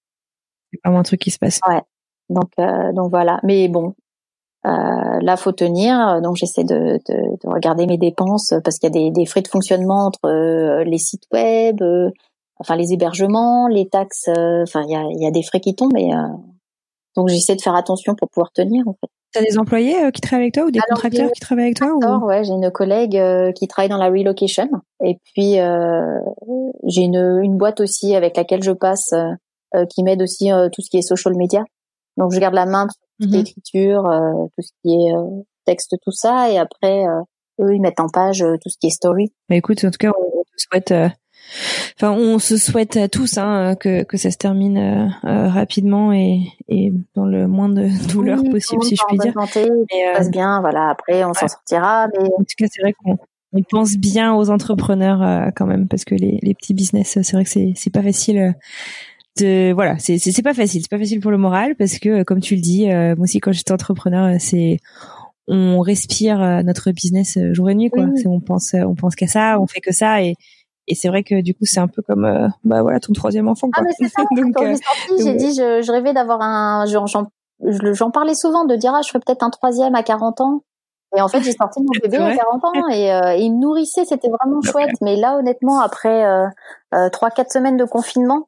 C'est vraiment un truc qui se passe. Ouais. Donc, euh, donc voilà. Mais bon, euh, là, faut tenir. Donc, j'essaie de, de, de regarder mes dépenses parce qu'il y a des, des frais de fonctionnement entre euh, les sites web, euh, enfin les hébergements, les taxes. Euh, enfin, il y a, il y a des frais qui tombent. Et, euh, donc, j'essaie de faire attention pour pouvoir tenir. En fait. T'as des employés euh, qui travaillent avec toi ou des Alors, contracteurs qui travaillent avec toi ou... Ouais, j'ai une collègue euh, qui travaille dans la relocation et puis euh, j'ai une une boîte aussi avec laquelle je passe euh, qui m'aide aussi euh, tout ce qui est social media. Donc je garde la main sur tout ce qui est écriture, euh, tout ce qui est euh, texte, tout ça, et après euh, eux ils mettent en page euh, tout ce qui est story. Bah écoute, en tout cas on te souhaite euh... Enfin, on se souhaite à tous hein, que que ça se termine euh, euh, rapidement et et dans le moins de douleur oui, possible, si je puis dire. Santé, mais, euh, ça passe bien, voilà. Après, on ouais. s'en sortira. Mais en tout cas, c'est vrai qu'on on pense bien aux entrepreneurs euh, quand même, parce que les les petits business, c'est vrai que c'est c'est pas facile. De voilà, c'est c'est c'est pas facile, c'est pas facile pour le moral parce que comme tu le dis, euh, moi aussi quand j'étais entrepreneur, c'est on respire notre business jour et nuit quoi. Oui. C'est, on pense on pense qu'à ça, on fait que ça et Et c'est vrai que du coup c'est un peu comme euh, bah voilà ton troisième enfant quoi. Ah mais c'est ça. donc, quand euh, j'ai sorti, j'ai dit je, je rêvais d'avoir un j'en, j'en j'en parlais souvent de dire ah je ferais peut-être un troisième à quarante ans. Et en fait j'ai sorti mon bébé à quarante ans et, euh, et il me nourrissait, c'était vraiment okay. chouette. Mais là honnêtement après euh, euh, trois quatre semaines de confinement,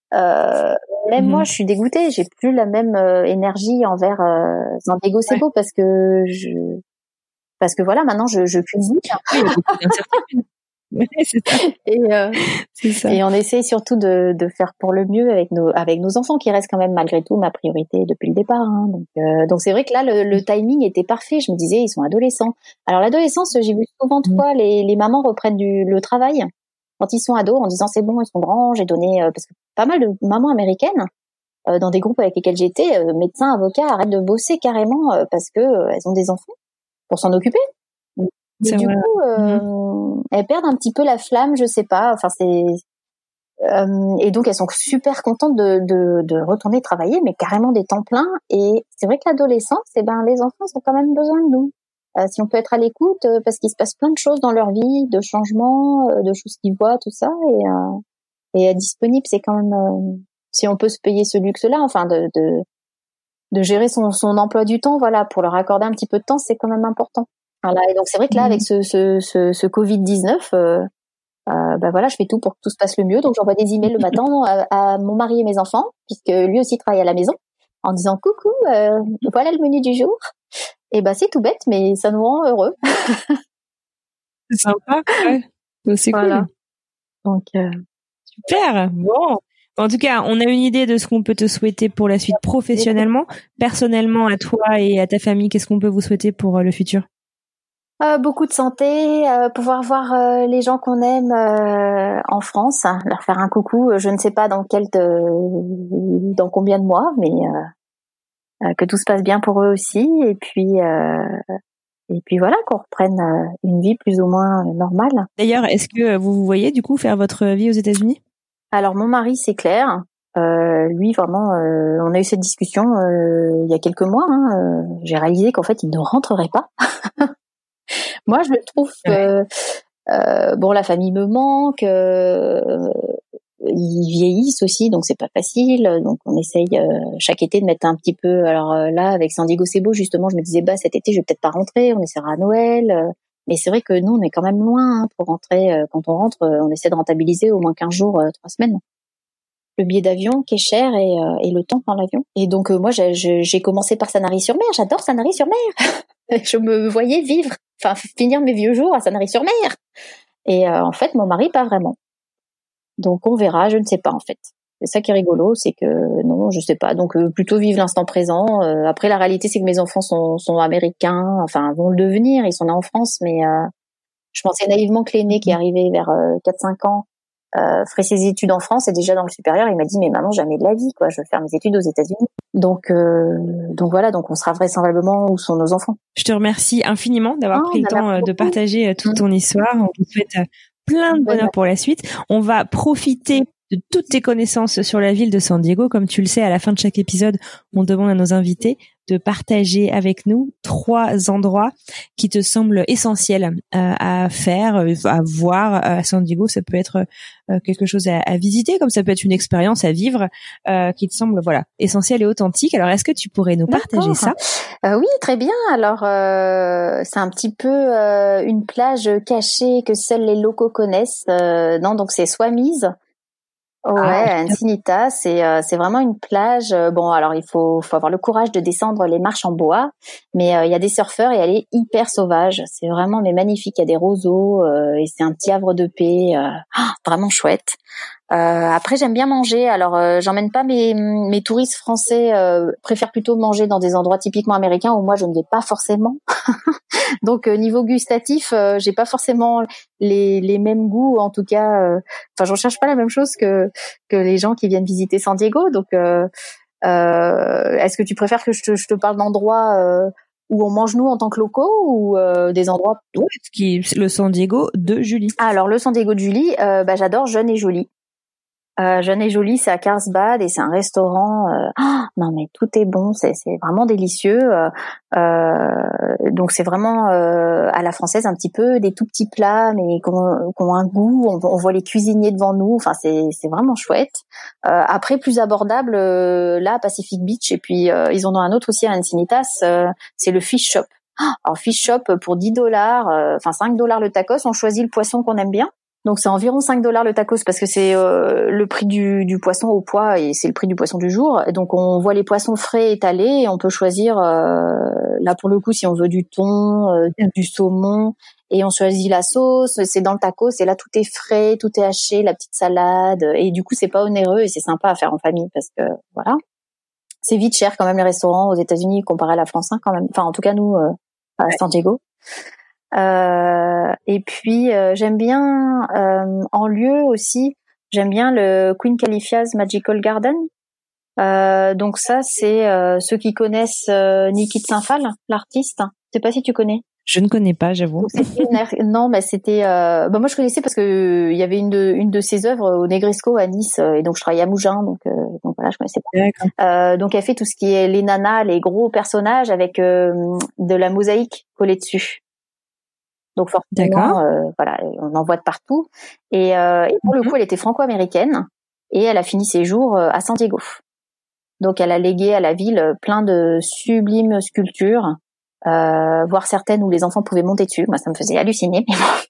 euh, même mm-hmm. moi je suis dégoûtée. J'ai plus la même euh, énergie envers euh, San Diego Sebo ouais. parce que je parce que voilà maintenant je je cuisine. Ouais, c'est ça. Et, euh, c'est ça. Et on essaie surtout de, de faire pour le mieux avec nos, avec nos enfants, qui restent quand même malgré tout ma priorité depuis le départ. Hein. Donc, euh, donc c'est vrai que là, le, le timing était parfait. Je me disais, ils sont adolescents. Alors l'adolescence, j'ai vu souvent de fois les, les mamans reprennent du, le travail quand ils sont ados en disant c'est bon, ils sont grands. J'ai donné euh, parce que pas mal de mamans américaines euh, dans des groupes avec lesquels j'étais, euh, médecins, avocats, arrêtent de bosser carrément euh, parce que euh, elles ont des enfants pour s'en occuper. Mais du vrai. coup, euh, mmh. elles perdent un petit peu la flamme, je sais pas. Enfin, c'est euh, et donc elles sont super contentes de, de, de retourner travailler, mais carrément des temps pleins. Et c'est vrai que l'adolescence, eh ben, les enfants ont quand même besoin de nous. Euh, si on peut être à l'écoute, euh, parce qu'il se passe plein de choses dans leur vie, de changements, euh, de choses qu'ils voient, tout ça, et euh, et être disponible, c'est quand même euh, si on peut se payer ce luxe-là, enfin de de de gérer son son emploi du temps, voilà, pour leur accorder un petit peu de temps, c'est quand même important. Voilà, et donc c'est vrai que là, avec ce, ce, ce, ce covid dix-neuf, euh, euh, ben voilà, je fais tout pour que tout se passe le mieux. Donc j'envoie des emails le matin à, à mon mari et mes enfants, puisque lui aussi travaille à la maison, en disant coucou, euh, voilà le menu du jour. Et ben c'est tout bête, mais ça nous rend heureux. C'est sympa, ouais. Donc, c'est voilà. Cool. Donc euh... super. Bon. En tout cas, on a une idée de ce qu'on peut te souhaiter pour la suite professionnellement, personnellement à toi et à ta famille. Qu'est-ce qu'on peut vous souhaiter pour le futur? Euh, beaucoup de santé, euh, pouvoir voir euh, les gens qu'on aime euh, en France, hein, leur faire un coucou. Je ne sais pas dans quel de, dans combien de mois, mais euh, euh, que tout se passe bien pour eux aussi. Et puis euh, et puis voilà, qu'on reprenne euh, une vie plus ou moins normale. D'ailleurs, est-ce que vous vous voyez du coup faire votre vie aux États-Unis? Alors mon mari, c'est clair. Euh, lui, vraiment, euh, on a eu cette discussion euh, il y a quelques mois. Hein, euh, j'ai réalisé qu'en fait, il ne rentrerait pas. Moi, je le trouve. Euh, euh, bon, la famille me manque. Euh, ils vieillissent aussi, donc c'est pas facile. Donc, on essaye euh, chaque été de mettre un petit peu. Alors euh, là, avec San Diego, c'est beau. Justement, je me disais, bah cet été, je vais peut-être pas rentrer. On essaiera à Noël. Euh, mais c'est vrai que nous, on est quand même loin hein, pour rentrer. Euh, quand on rentre, euh, on essaie de rentabiliser au moins quinze jours, euh, trois semaines. Le billet d'avion qui est cher et, euh, et le temps dans l'avion. Et donc euh, moi, j'ai, j'ai commencé par Sanary-sur-Mer. J'adore Sanary-sur-Mer. Je me voyais vivre. Enfin, finir mes vieux jours à Sanary-sur-Mer. Et euh, en fait, mon mari, pas vraiment. Donc, on verra, je ne sais pas, en fait. C'est ça qui est rigolo, c'est que, non, je sais pas. Donc, euh, plutôt vivre l'instant présent. Euh, après, la réalité, c'est que mes enfants sont, sont américains, enfin, vont le devenir, ils sont nés en France, mais euh, je pensais naïvement que l'aîné, qui est arrivé vers euh, quatre cinq ans, euh, ferait ses études en France et déjà dans le supérieur, il m'a dit, mais maman, jamais de la vie, quoi, je veux faire mes études aux États-Unis. Donc, euh, donc voilà, donc on sera vraisemblablement où sont nos enfants. Je te remercie infiniment d'avoir oh, pris le temps beaucoup. de partager toute ton histoire. On vous souhaite plein de bonheur pour la suite. On va profiter de toutes tes connaissances sur la ville de San Diego. Comme tu le sais, à la fin de chaque épisode, on demande à nos invités de partager avec nous trois endroits qui te semblent essentiels euh, à faire, à voir à San Diego. Ça peut être euh, quelque chose à, à visiter, comme ça peut être une expérience à vivre euh, qui te semble voilà essentielle et authentique. Alors, est-ce que tu pourrais nous partager D'accord. ça? euh, Oui, très bien. Alors, euh, c'est un petit peu euh, une plage cachée que seuls les locaux connaissent. Euh, non, donc c'est Swami's. Ouais, ah, Encinitas, c'est euh, c'est vraiment une plage. Euh, bon, alors il faut faut avoir le courage de descendre les marches en bois, mais euh, il y a des surfeurs et elle est hyper sauvage. C'est vraiment mais magnifique. Il y a des roseaux euh, et c'est un petit havre de paix, euh, vraiment chouette. Euh, après, j'aime bien manger. Alors, euh, j'emmène pas mes mes touristes français. Euh, préfèrent plutôt manger dans des endroits typiquement américains où moi je ne vais pas forcément. Donc, euh, niveau gustatif, euh, j'ai pas forcément les les mêmes goûts. En tout cas, euh, enfin, je recherche pas la même chose que que les gens qui viennent visiter San Diego. Donc, euh, euh, est-ce que tu préfères que je te je te parle d'endroits euh, où on mange nous en tant que locaux ou euh, des endroits oui, qui le San Diego de Julie. Alors, le San Diego de Julie, euh, bah j'adore Jeune et Jolie. Euh, Jeune et Jolie, c'est à Carlsbad et c'est un restaurant. Euh, oh, non mais tout est bon, c'est, c'est vraiment délicieux. Euh, euh, donc c'est vraiment euh, à la française un petit peu des tout petits plats mais qui ont, qui ont un goût. On, on voit les cuisiniers devant nous. Enfin c'est c'est vraiment chouette. Euh, après plus abordable euh, là Pacific Beach et puis euh, ils en ont un autre aussi à Encinitas. Euh, c'est le Fish Shop. Alors Fish Shop pour dix dollars, enfin cinq dollars le tacos. On choisit le poisson qu'on aime bien. Donc c'est environ cinq dollars le tacos parce que c'est euh, le prix du, du poisson au poids et c'est le prix du poisson du jour. Et donc on voit les poissons frais étalés et on peut choisir, euh, là pour le coup, si on veut du thon, euh, du saumon, et on choisit la sauce, c'est dans le tacos et là tout est frais, tout est haché, la petite salade. Et du coup c'est pas onéreux et c'est sympa à faire en famille parce que voilà. C'est vite cher quand même les restaurants aux États-Unis comparé à la France, hein, quand même. Enfin en tout cas nous, euh, à San Diego. Euh, et puis euh, j'aime bien euh, en lieu aussi, j'aime bien le Queen Califia's Magical Garden. Euh, donc ça c'est euh, ceux qui connaissent euh, Niki de Saint-Phal, l'artiste. Je sais pas si tu connais. Je ne connais pas, j'avoue. Une... non, mais c'était. Euh... Bah moi je connaissais parce que il y avait une de une de ses œuvres au Negresco à Nice et donc je travaillais à Mougins donc euh... donc voilà je connaissais pas. Euh, donc elle fait tout ce qui est les nanas, les gros personnages avec euh, de la mosaïque collée dessus. Donc forcément, euh, voilà, on en voit de partout. Et, euh, et pour mm-hmm. le coup, elle était franco-américaine et elle a fini ses jours à San Diego. Donc elle a légué à la ville plein de sublimes sculptures, euh, voire certaines où les enfants pouvaient monter dessus. Moi, ça me faisait halluciner.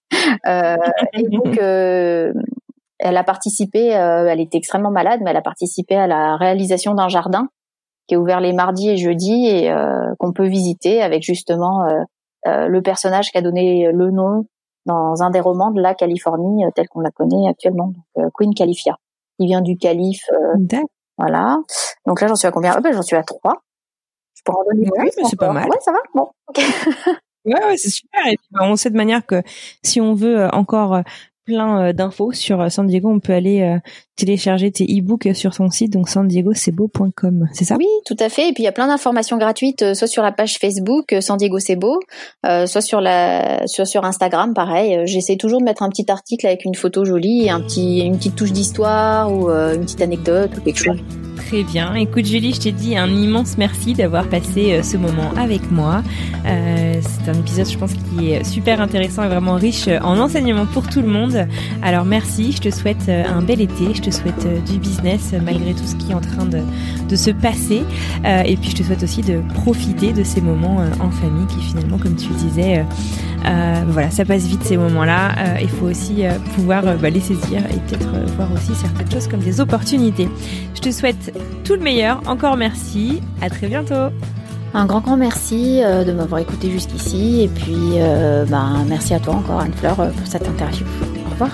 euh, et donc, euh, elle a participé. Euh, elle était extrêmement malade, mais elle a participé à la réalisation d'un jardin qui est ouvert les mardis et jeudis et euh, qu'on peut visiter avec justement. Euh, Euh, le personnage qui a donné le nom dans un des romans de la Californie euh, telle qu'on la connaît actuellement, donc euh, Queen Califia. Il vient du calife, euh, voilà. Donc là, j'en suis à combien? Ah ben, j'en suis à trois. Je pourrais en donner oui, plus. Mais c'est pas mal. Ouais, ça va. Bon. Okay. ouais, ouais, c'est super. Et puis, on sait de manière que si on veut encore plein d'infos sur San Diego, on peut aller euh, télécharger tes e-books sur son site, donc san diego c'est beau point com, c'est ça? Oui, tout à fait. Et puis il y a plein d'informations gratuites, euh, soit sur la page Facebook euh, San Diego c'est beau, euh, soit sur la, soit sur Instagram, pareil. Euh, j'essaie toujours de mettre un petit article avec une photo jolie et un petit, une petite touche d'histoire ou euh, une petite anecdote ou quelque chose. Très bien. Écoute Julie, je te dis un immense merci d'avoir passé euh, ce moment avec moi. Euh, c'est un épisode, je pense, qui est super intéressant et vraiment riche en enseignements pour tout le monde. Alors merci, je te souhaite un bel été, je te souhaite du business malgré tout ce qui est en train de, de se passer. Euh, et puis je te souhaite aussi de profiter de ces moments euh, en famille qui finalement, comme tu le disais, euh, euh, voilà, ça passe vite ces moments-là. Euh, il faut aussi euh, pouvoir euh, bah, les saisir et peut-être euh, voir aussi certaines choses comme des opportunités. Je te souhaite tout le meilleur. Encore merci. À très bientôt. Un grand grand merci euh, de m'avoir écouté jusqu'ici et puis euh, ben, merci à toi encore Anne-Fleur pour cette interview. Au revoir.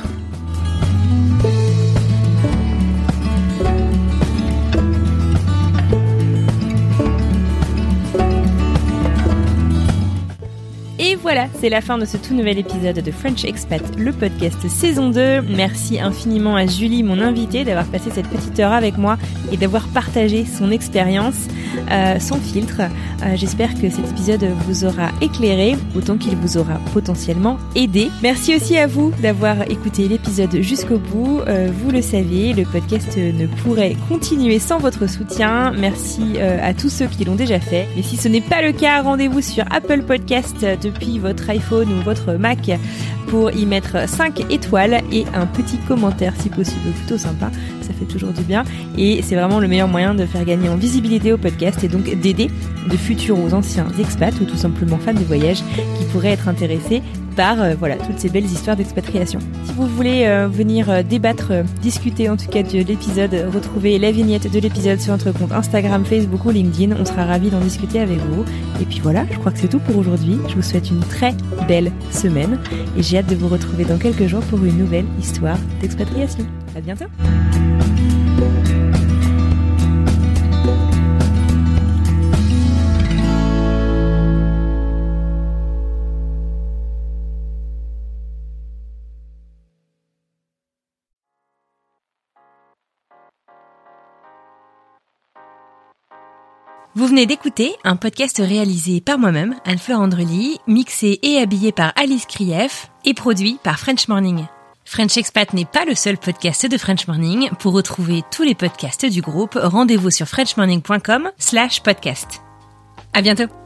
Et voilà, c'est la fin de ce tout nouvel épisode de French Expat, le podcast saison deux. Merci infiniment à Julie, mon invitée, d'avoir passé cette petite heure avec moi et d'avoir partagé son expérience, euh, sans filtre. Euh, j'espère que cet épisode vous aura éclairé, autant qu'il vous aura potentiellement aidé. Merci aussi à vous d'avoir écouté l'épisode jusqu'au bout. Euh, vous le savez, le podcast ne pourrait continuer sans votre soutien. Merci euh, à tous ceux qui l'ont déjà fait. Et si ce n'est pas le cas, rendez-vous sur Apple Podcast depuis votre iPhone ou votre Mac pour y mettre cinq étoiles et un petit commentaire si possible, plutôt sympa, ça fait toujours du bien et c'est vraiment le meilleur moyen de faire gagner en visibilité au podcast et donc d'aider de futurs ou anciens expats ou tout simplement fans de voyage qui pourraient être intéressés par euh, voilà toutes ces belles histoires d'expatriation. Si vous voulez euh, venir euh, débattre, euh, discuter en tout cas de l'épisode, retrouver la vignette de l'épisode sur notre compte Instagram, Facebook ou LinkedIn, on sera ravis d'en discuter avec vous. Et puis voilà, je crois que c'est tout pour aujourd'hui. Je vous souhaite une très belle semaine et j'ai hâte de vous retrouver dans quelques jours pour une nouvelle histoire d'expatriation. À bientôt. Vous venez d'écouter un podcast réalisé par moi-même, Anne-Fleur Andrely, mixé et habillé par Alice Krief et produit par French Morning. French Expat n'est pas le seul podcast de French Morning. Pour retrouver tous les podcasts du groupe, rendez-vous sur french morning point com slash podcast. À bientôt.